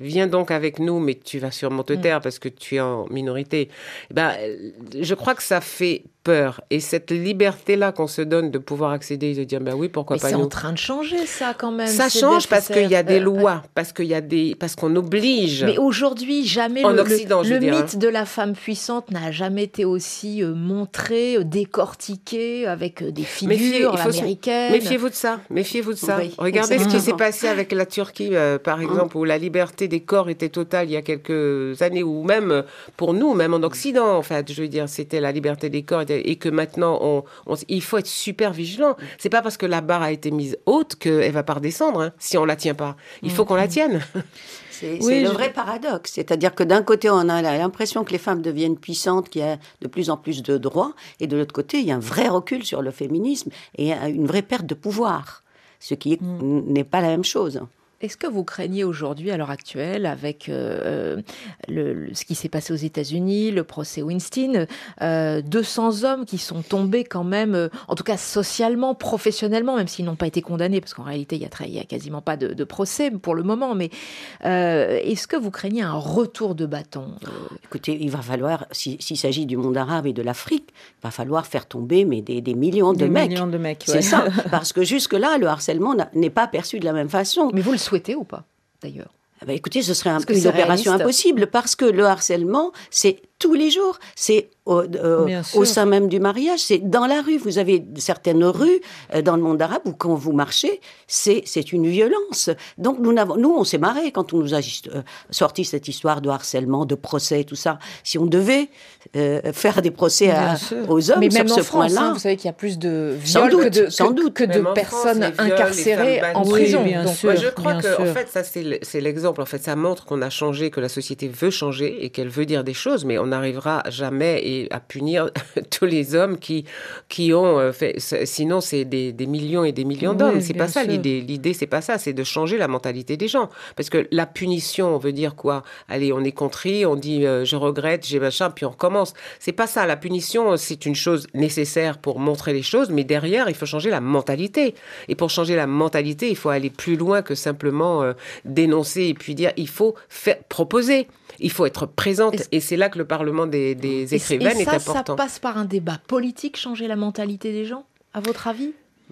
S3: viens donc avec nous, mais tu vas sûrement te taire mmh. parce que tu es en minorité. Eh ben, je crois que ça fait peur. Et cette liberté-là qu'on se donne de pouvoir accéder et de dire, ben oui, pourquoi
S2: mais
S3: pas
S2: c'est
S3: nous.
S2: C'est en train de changer, ça, quand même.
S3: Ça change parce qu'il y a des lois, parce qu'il y a des, parce qu'on oblige.
S2: Mais aujourd'hui, jamais
S3: en
S2: le,
S3: Occident,
S2: le,
S3: je
S2: le
S3: dire,
S2: mythe
S3: hein.
S2: de la femme puissante n'a jamais été aussi euh, montré, euh, décortiqué, avec euh, des figures
S3: Méfiez,
S2: américaines.
S3: Se... Méfiez-vous de ça, méfiez-vous de ça.
S2: Oui,
S3: Regardez
S2: exactement.
S3: ce qui s'est passé avec la Turquie, euh, par exemple, où la liberté des corps était totale il y a quelques années, ou même pour nous, même en Occident, en fait, je veux dire, c'était la liberté des corps, et que maintenant, on, on, il faut être super vigilant. C'est pas parce que la barre a été mise haute qu'elle va pas redescendre, hein, si on la tient pas. Il faut qu'on la tienne.
S6: C'est,
S7: oui,
S6: c'est le
S7: je...
S6: vrai paradoxe. C'est-à-dire que d'un côté, on a l'impression que les femmes deviennent puissantes, qu'il y a de plus en plus de droits, et de l'autre côté, il y a un vrai recul sur le féminisme et une vraie perte de pouvoir, ce qui mm. n'est pas la même chose.
S2: Est-ce que vous craignez aujourd'hui, à l'heure actuelle, avec euh, le, le, ce qui s'est passé aux États-Unis, le procès Weinstein, euh, deux cents hommes qui sont tombés quand même, euh, en tout cas socialement, professionnellement, même s'ils n'ont pas été condamnés, parce qu'en réalité, il y a, très, il y a quasiment pas de, de procès pour le moment, mais euh, est-ce que vous craignez un retour de bâton euh...
S6: Écoutez, il va falloir, si, s'il s'agit du monde arabe et de l'Afrique, il va falloir faire tomber mais des, des millions de
S7: des
S6: mecs.
S7: Millions de mecs,
S6: c'est
S7: ouais.
S6: ça. Parce que jusque-là, le harcèlement n'est pas perçu de la même façon.
S2: Mais vous le souhaitez ou pas, d'ailleurs?
S6: Eh bien, écoutez, ce serait un,
S2: que
S6: une opération
S2: réaliste?
S6: impossible parce que le harcèlement, c'est tous les jours, c'est au, euh, au sein même du mariage, c'est dans la rue. Vous avez certaines rues euh, dans le monde arabe où quand vous marchez, c'est, c'est une violence. Donc nous, n'avons, nous, on s'est marrés quand on nous a euh, sorti cette histoire de harcèlement, de procès, tout ça. Si on devait euh, faire des procès à, aux hommes
S2: mais
S6: sur
S2: même
S6: ce
S2: en France,
S6: point-là,
S2: hein, vous savez qu'il y a plus de
S6: sans
S2: viols
S6: doute,
S2: que de,
S6: sans
S2: que,
S6: doute.
S2: que de
S3: Même
S2: personnes
S3: France, les viols,
S2: incarcérées
S3: les
S2: en
S3: femmes
S2: prison.
S7: Oui, bien
S2: Donc,
S7: sûr.
S3: Moi, je crois
S7: bien
S3: que,
S7: sûr.
S3: en fait, ça, c'est, le, c'est l'exemple. En fait, ça montre qu'on a changé, que la société veut changer et qu'elle veut dire des choses, mais on n'arrivera jamais et à punir tous les hommes qui, qui ont fait. Sinon, c'est des, des millions et des millions d'hommes.
S7: Oui,
S3: c'est
S7: bien
S3: pas ça
S7: sûr.
S3: l'idée. L'idée, c'est pas ça. C'est de changer la mentalité des gens. Parce que la punition, on veut dire quoi? Allez, on est contrit, on dit euh, je regrette, j'ai machin, puis on recommence. C'est pas ça. La punition, c'est une chose nécessaire pour montrer les choses, mais derrière, il faut changer la mentalité. Et pour changer la mentalité, il faut aller plus loin que simplement euh, dénoncer et puis dire il faut faire, proposer. Il faut être présente, et, et c'est là que le Parlement des, des écrivaines
S2: et ça,
S3: est important.
S2: Ça passe par un débat politique, changer la mentalité des gens, à votre avis?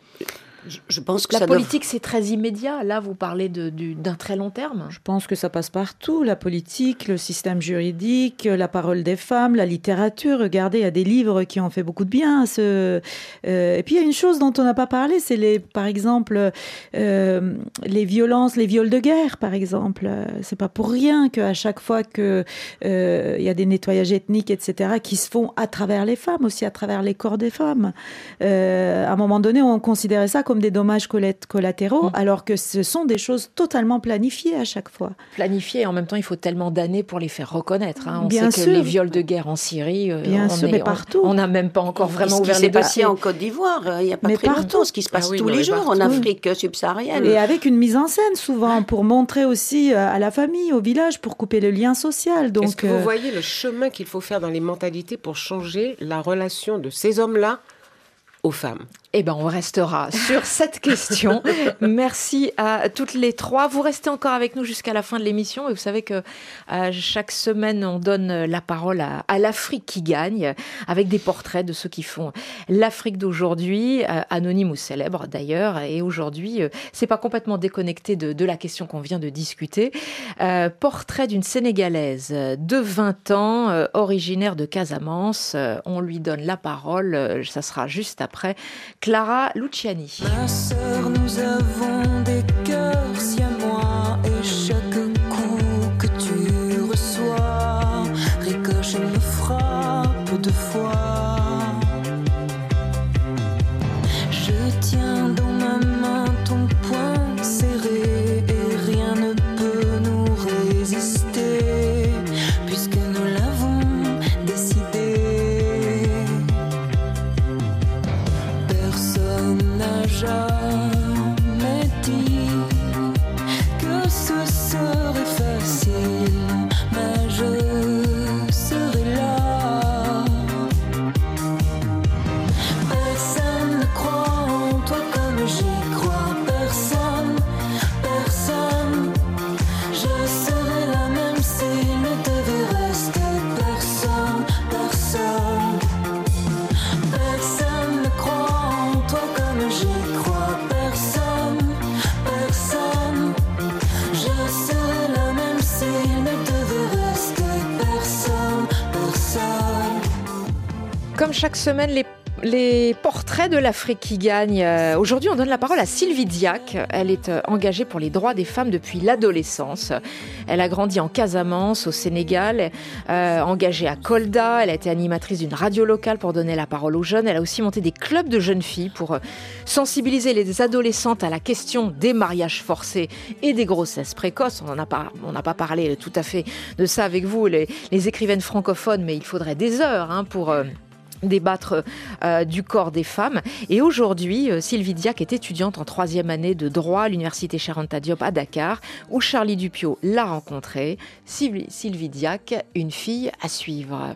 S6: Je, je pense que
S2: la
S6: ça
S2: politique,
S6: doit...
S2: c'est très immédiat. Là, vous parlez de, du, d'un très long terme.
S7: Je pense que ça passe partout. La politique, le système juridique, la parole des femmes, la littérature. Regardez, il y a des livres qui ont fait beaucoup de bien. Ce... Euh, et puis, il y a une chose dont on n'a pas parlé, c'est, les, par exemple, euh, les violences, les viols de guerre, par exemple. C'est pas pour rien qu'à chaque fois qu'il euh, y a des nettoyages ethniques, et cetera, qui se font à travers les femmes, aussi à travers les corps des femmes. Euh, à un moment donné, on considérait ça comme des dommages collatéraux, mmh. alors que ce sont des choses totalement planifiées à chaque fois.
S2: Planifiées, et en même temps, il faut tellement d'années pour les faire reconnaître. Hein. On
S7: Bien
S2: sait
S7: sûr.
S2: que les viols de guerre en Syrie,
S7: Bien
S2: on
S7: sûr,
S2: est,
S7: mais partout.
S2: On n'a même pas encore vraiment
S6: ce
S2: ouvert
S6: qui
S2: les
S6: s'est passé
S2: dossiers.
S6: en Côte d'Ivoire, il n'y a pas
S7: mais
S6: très
S7: partout.
S6: longtemps, ce qui se passe
S3: Ah oui,
S6: tous
S3: non,
S6: les jours
S3: partout.
S6: en Afrique subsaharienne.
S7: Et avec une mise en scène, souvent, pour montrer aussi à la famille, au village, pour couper le lien social. Donc,
S3: Est-ce que vous voyez le chemin qu'il faut faire dans les mentalités pour changer la relation de ces hommes-là aux femmes?
S2: Eh bien, on restera sur cette question. Merci à toutes les trois. Vous restez encore avec nous jusqu'à la fin de l'émission. Et vous savez que euh, chaque semaine, on donne la parole à, à l'Afrique qui gagne, avec des portraits de ceux qui font l'Afrique d'aujourd'hui, euh, anonymes ou célèbres d'ailleurs. Et aujourd'hui, euh, c'est pas complètement déconnecté de, de la question qu'on vient de discuter. Euh, portrait d'une Sénégalaise de vingt ans, euh, originaire de Casamance. Euh, on lui donne la parole. Euh, ça sera juste après. Clara Luciani.
S9: Ma sœur, nous avons des cœurs siamois et chaque coup que tu reçois ricoche et me frappe deux fois. Je tiens dans ma main ton poing serré et rien ne peut nous résister puisque nous l'avons décidé. Personne n'a jamais dit que ce serait facile, mais je serai là
S2: Comme chaque semaine, les Les portraits de l'Afrique qui gagne. Euh, aujourd'hui, on donne la parole à Sylvie Diack. Elle est euh, engagée pour les droits des femmes depuis l'adolescence. Elle a grandi en Casamance, au Sénégal, euh, engagée à Kolda. Elle a été animatrice d'une radio locale pour donner la parole aux jeunes. Elle a aussi monté des clubs de jeunes filles pour euh, sensibiliser les adolescentes à la question des mariages forcés et des grossesses précoces. On n'en a pas, on n'a pas parlé tout à fait de ça avec vous, les, les écrivaines francophones, mais il faudrait des heures hein, pour... Euh, débattre euh, du corps des femmes. Et aujourd'hui, euh, Sylvie Diack est étudiante en troisième année de droit à l'université Cheikh Anta Diop à Dakar, où Charlie Dupiot l'a rencontrée. Sylvie, Sylvie Diack, une fille à suivre.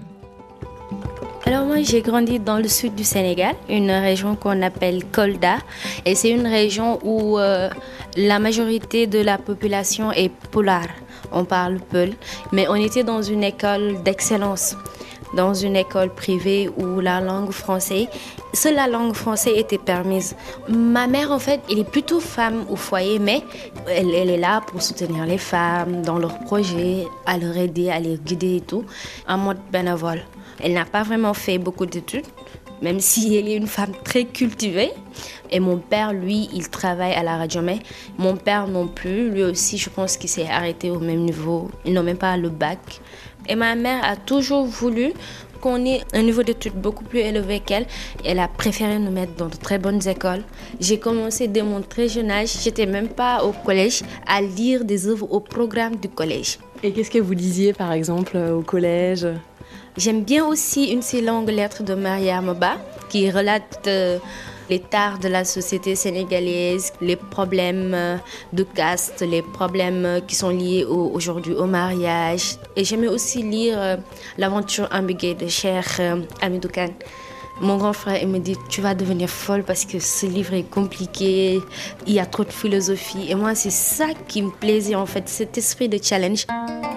S10: Alors moi, j'ai grandi dans le sud du Sénégal, une région qu'on appelle Kolda. Et c'est une région où euh, la majorité de la population est Pulaar. On parle Peul, mais on était dans une école d'excellence. Dans une école privée où la langue française, seule la langue française était permise. Ma mère, en fait, elle est plutôt femme au foyer, mais elle, elle est là pour soutenir les femmes dans leurs projets, à leur aider, à les guider et tout, en mode bénévole. Elle n'a pas vraiment fait beaucoup d'études, même si elle est une femme très cultivée. Et mon père, lui, il travaille à la radio, mais mon père non plus. Lui aussi, je pense qu'il s'est arrêté au même niveau. Il n'a même pas le bac. Et ma mère a toujours voulu qu'on ait un niveau d'études beaucoup plus élevé qu'elle. Elle a préféré nous mettre dans de très bonnes écoles. J'ai commencé dès mon très jeune âge, j'étais même pas au collège, à lire des œuvres au programme du collège.
S11: Et qu'est-ce que vous lisiez par exemple au collège ?
S10: J'aime bien aussi une si longue lettre de Mariama Ba qui relate euh, les tares de la société sénégalaise, les problèmes de caste, les problèmes qui sont liés au, aujourd'hui au mariage. Et j'aimais aussi lire euh, L'aventure ambiguë de Cheikh euh, Hamidou Kane. Mon grand frère il me dit « Tu vas devenir folle parce que ce livre est compliqué, il y a trop de philosophie. » Et moi, c'est ça qui me plaisait en fait, cet esprit de challenge.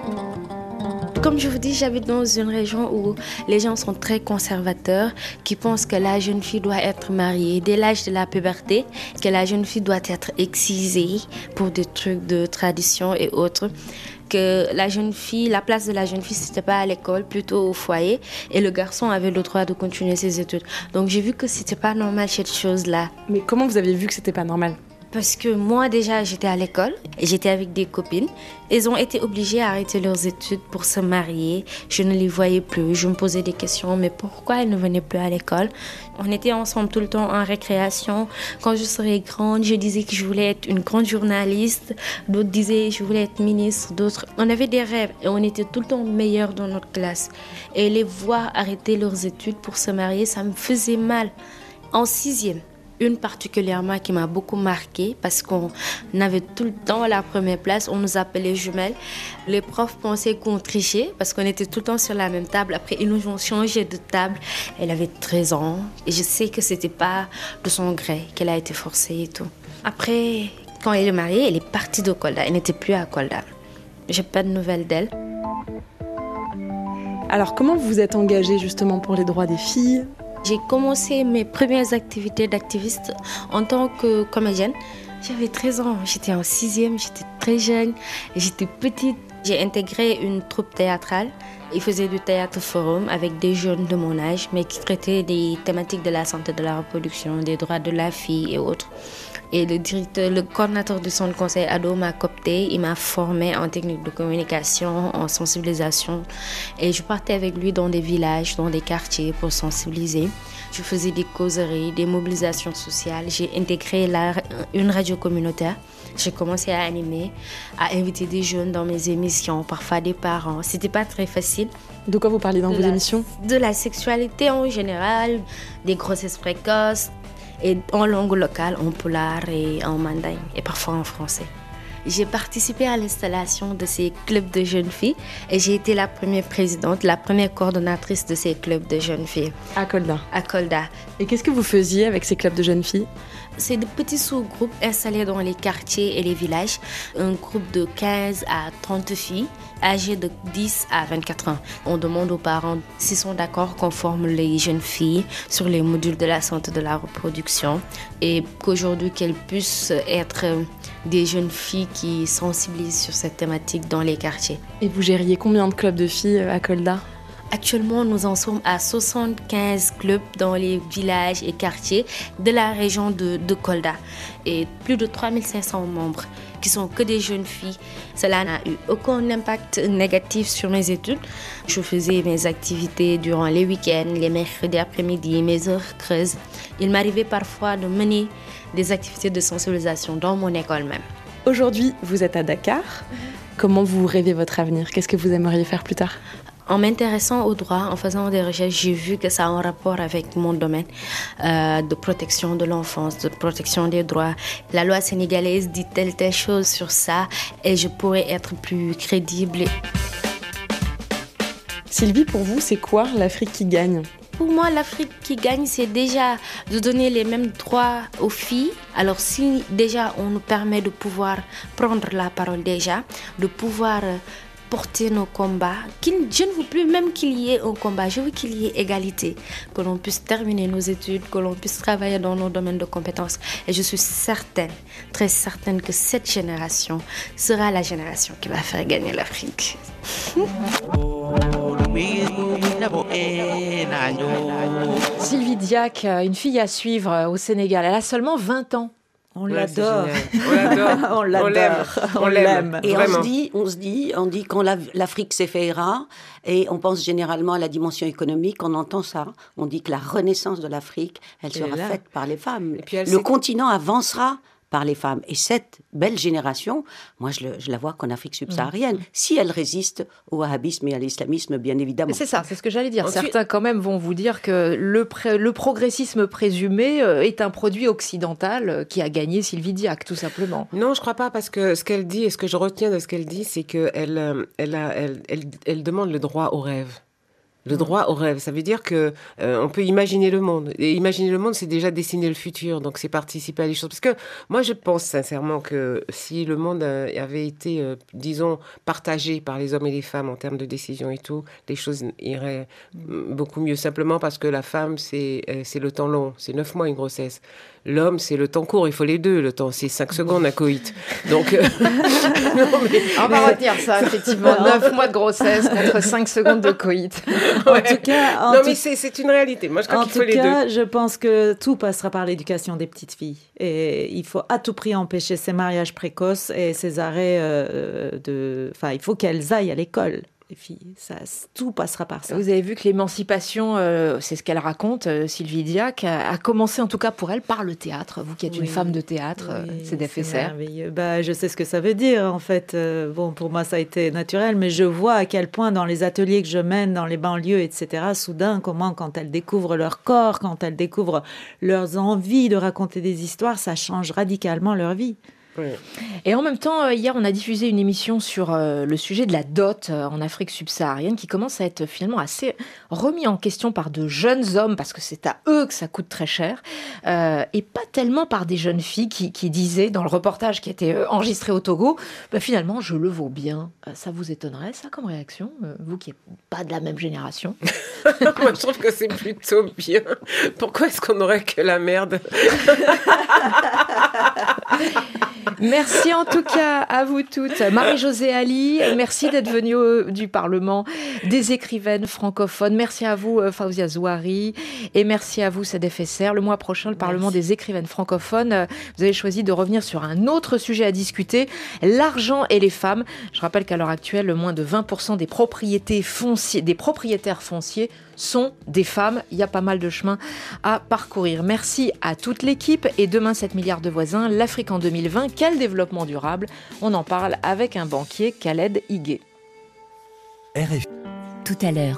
S10: Comme je vous dis, j'habite dans une région où les gens sont très conservateurs, qui pensent que la jeune fille doit être mariée dès l'âge de la puberté, que la jeune fille doit être excisée pour des trucs de tradition et autres, que la jeune fille, la place de la jeune fille, c'était pas à l'école, plutôt au foyer, et le garçon avait le droit de continuer ses études. Donc j'ai vu que c'était pas normal cette chose-là.
S11: Mais comment vous avez vu que c'était pas normal ?
S10: Parce que moi, déjà, j'étais à l'école et j'étais avec des copines. Elles ont été obligées à arrêter leurs études pour se marier. Je ne les voyais plus. Je me posais des questions. Mais pourquoi elles ne venaient plus à l'école ? On était ensemble tout le temps en récréation. Quand je serais grande, je disais que je voulais être une grande journaliste. D'autres disaient que je voulais être ministre. D'autres, on avait des rêves et on était tout le temps meilleurs dans notre classe. Et les voir arrêter leurs études pour se marier, ça me faisait mal. En sixième, une particulièrement qui m'a beaucoup marquée parce qu'on avait tout le temps la première place, on nous appelait jumelles. Les profs pensaient qu'on trichait parce qu'on était tout le temps sur la même table. Après, ils nous ont changé de table. Elle avait treize ans et je sais que c'était pas de son gré qu'elle a été forcée et tout. Après, quand elle est mariée, elle est partie de Kolda. Elle n'était plus à Kolda. J'ai pas de nouvelles d'elle.
S11: Alors, comment vous vous êtes engagée justement pour les droits des filles ?
S10: J'ai commencé mes premières activités d'activiste en tant que comédienne. J'avais treize ans, j'étais en sixième, j'étais très jeune, j'étais petite. J'ai intégré une troupe théâtrale. Ils faisaient du théâtre forum avec des jeunes de mon âge, mais qui traitaient des thématiques de la santé de la reproduction, des droits de la fille et autres. Et le directeur, le coordinateur du centre conseil ado m'a coopté, il m'a formé en technique de communication, en sensibilisation. Et je partais avec lui dans des villages, dans des quartiers pour sensibiliser. Je faisais des causeries, des mobilisations sociales. J'ai intégré la, une radio communautaire. J'ai commencé à animer, à inviter des jeunes dans mes émissions, parfois des parents. C'était pas très facile.
S11: De quoi vous parlez dans
S10: de
S11: vos
S10: la,
S11: émissions ?
S10: De la sexualité en général, des grossesses précoces, et en langue locale, en pulaar et en manding, et parfois en français. J'ai participé à l'installation de ces clubs de jeunes filles et j'ai été la première présidente, la première coordonnatrice de ces clubs de jeunes filles.
S11: À Kolda.
S10: À Kolda.
S11: Et qu'est-ce que vous faisiez avec ces clubs de jeunes filles ?
S10: C'est de petits sous-groupes installés dans les quartiers et les villages. Un groupe de quinze à trente filles, âgées de dix à vingt-quatre ans. On demande aux parents s'ils sont d'accord qu'on forme les jeunes filles sur les modules de la santé de la reproduction et qu'aujourd'hui qu'elles puissent être des jeunes filles qui sensibilisent sur cette thématique dans les quartiers.
S11: Et vous gériez combien de clubs de filles à Kolda ?
S10: Actuellement, nous en sommes à soixante-quinze clubs dans les villages et quartiers de la région de, de Kolda et plus de trois mille cinq cents membres qui sont que des jeunes filles. Cela n'a eu aucun impact négatif sur mes études. Je faisais mes activités durant les week-ends, les mercredis après-midi, mes heures creuses. Il m'arrivait parfois de mener des activités de sensibilisation dans mon école même.
S11: Aujourd'hui, vous êtes à Dakar. Comment vous rêvez votre avenir? Qu'est-ce que vous aimeriez faire plus tard?
S10: En m'intéressant au droit, en faisant des recherches, j'ai vu que ça a un rapport avec mon domaine euh, de protection de l'enfance, de protection des droits. La loi sénégalaise dit telle telle chose sur ça et je pourrais être plus crédible.
S11: Sylvie, pour vous, c'est quoi l'Afrique qui gagne?
S10: Pour moi, l'Afrique qui gagne, c'est déjà de donner les mêmes droits aux filles. Alors si déjà on nous permet de pouvoir prendre la parole déjà, de pouvoir porter nos combats, je ne veux plus même qu'il y ait un combat, je veux qu'il y ait égalité, que l'on puisse terminer nos études, que l'on puisse travailler dans nos domaines de compétences. Et je suis certaine, très certaine que cette génération sera la génération qui va faire gagner l'Afrique.
S2: Sylvie Diack, une fille à suivre au Sénégal, elle a seulement vingt ans.
S7: On l'adore.
S3: On l'adore.
S7: on l'adore.
S3: On l'aime.
S7: On l'aime.
S6: Et on se dit, on se dit, on dit quand la, l'Afrique s'effeuillera, et on pense généralement à la dimension économique, on entend ça. On dit que la renaissance de l'Afrique, elle sera faite par les femmes.
S3: Et puis elle
S6: le
S3: sait...
S6: continent avancera par les femmes. Et cette belle génération, moi je, le, je la vois qu'en Afrique subsaharienne, mmh. si elle résiste au wahhabisme et à l'islamisme, bien évidemment.
S2: C'est ça, c'est ce que j'allais dire.
S3: Ensuite...
S2: Certains quand même vont vous dire que le, pré- le progressisme présumé est un produit occidental qui a gagné Sylvie Diack, tout simplement.
S3: Non, je crois pas, parce que ce qu'elle dit, et ce que je retiens de ce qu'elle dit, c'est qu'elle elle, a, elle, elle, elle demande le droit au rêve. Le droit au rêve, ça veut dire que euh, on peut imaginer le monde. Et imaginer le monde, c'est déjà dessiner le futur. Donc, c'est participer à des choses. Parce que moi, je pense sincèrement que si le monde euh, avait été, euh, disons, partagé par les hommes et les femmes en termes de décision et tout, les choses iraient beaucoup mieux. Simplement parce que la femme, c'est, euh, c'est le temps long. C'est neuf mois une grossesse. L'homme, c'est le temps court. Il faut les deux. Le temps, c'est cinq secondes un coït. Donc, euh...
S2: non, mais... on va retenir ça, effectivement. neuf mois de grossesse contre cinq secondes de coït.
S7: En ouais. tout cas, en
S3: non,
S7: tout...
S3: mais c'est, c'est une réalité. Moi, je crois
S7: en
S3: qu'il faut les deux.
S7: En tout cas, je pense que tout passera par l'éducation des petites filles. Et il faut à tout prix empêcher ces mariages précoces et ces arrêts euh, de... Enfin, il faut qu'elles aillent à l'école. Les filles, ça, tout passera par ça.
S2: Vous avez vu que l'émancipation, euh, c'est ce qu'elle raconte, euh, Sylvie Diack, a, a commencé en tout cas pour elle par le théâtre. Vous qui êtes oui. une femme de théâtre, oui, euh, c'est
S7: c'est merveilleux. Bah, je sais ce que ça veut dire en fait. Euh, bon, pour moi ça a été naturel, mais je vois à quel point dans les ateliers que je mène dans les banlieues, et cetera, soudain, comment quand elles découvrent leur corps, quand elles découvrent leurs envies de raconter des histoires, ça change radicalement leur vie.
S2: Oui. Et en même temps, hier, on a diffusé une émission sur euh, le sujet de la dot euh, en Afrique subsaharienne qui commence à être finalement assez remis en question par de jeunes hommes parce que c'est à eux que ça coûte très cher euh, et pas tellement par des jeunes filles qui, qui disaient dans le reportage qui a été euh, enregistré au Togo, bah, finalement, je le vaux bien. Euh, ça vous étonnerait, ça, comme réaction, euh, vous qui n'êtes pas de la même génération?
S3: Moi, je trouve que c'est plutôt bien. Pourquoi est-ce qu'on aurait que la merde?
S2: Merci en tout cas à vous toutes. Marie-Josée Ali, merci d'être venue au, du Parlement des écrivaines francophones. Merci à vous Fawzia Zouari et merci à vous Sedef Esser. Le mois prochain, le merci. Parlement des écrivaines francophones, vous avez choisi de revenir sur un autre sujet à discuter, l'argent et les femmes. Je rappelle qu'à l'heure actuelle, moins de vingt pour cent des propriétés foncières, des propriétaires fonciers sont des femmes. Il y a pas mal de chemin à parcourir. Merci à toute l'équipe et demain sept milliards de voisins, l'Afrique en deux mille vingt, quel développement durable? On en parle avec un banquier, Khaled Higuet.
S12: R F I. Tout à l'heure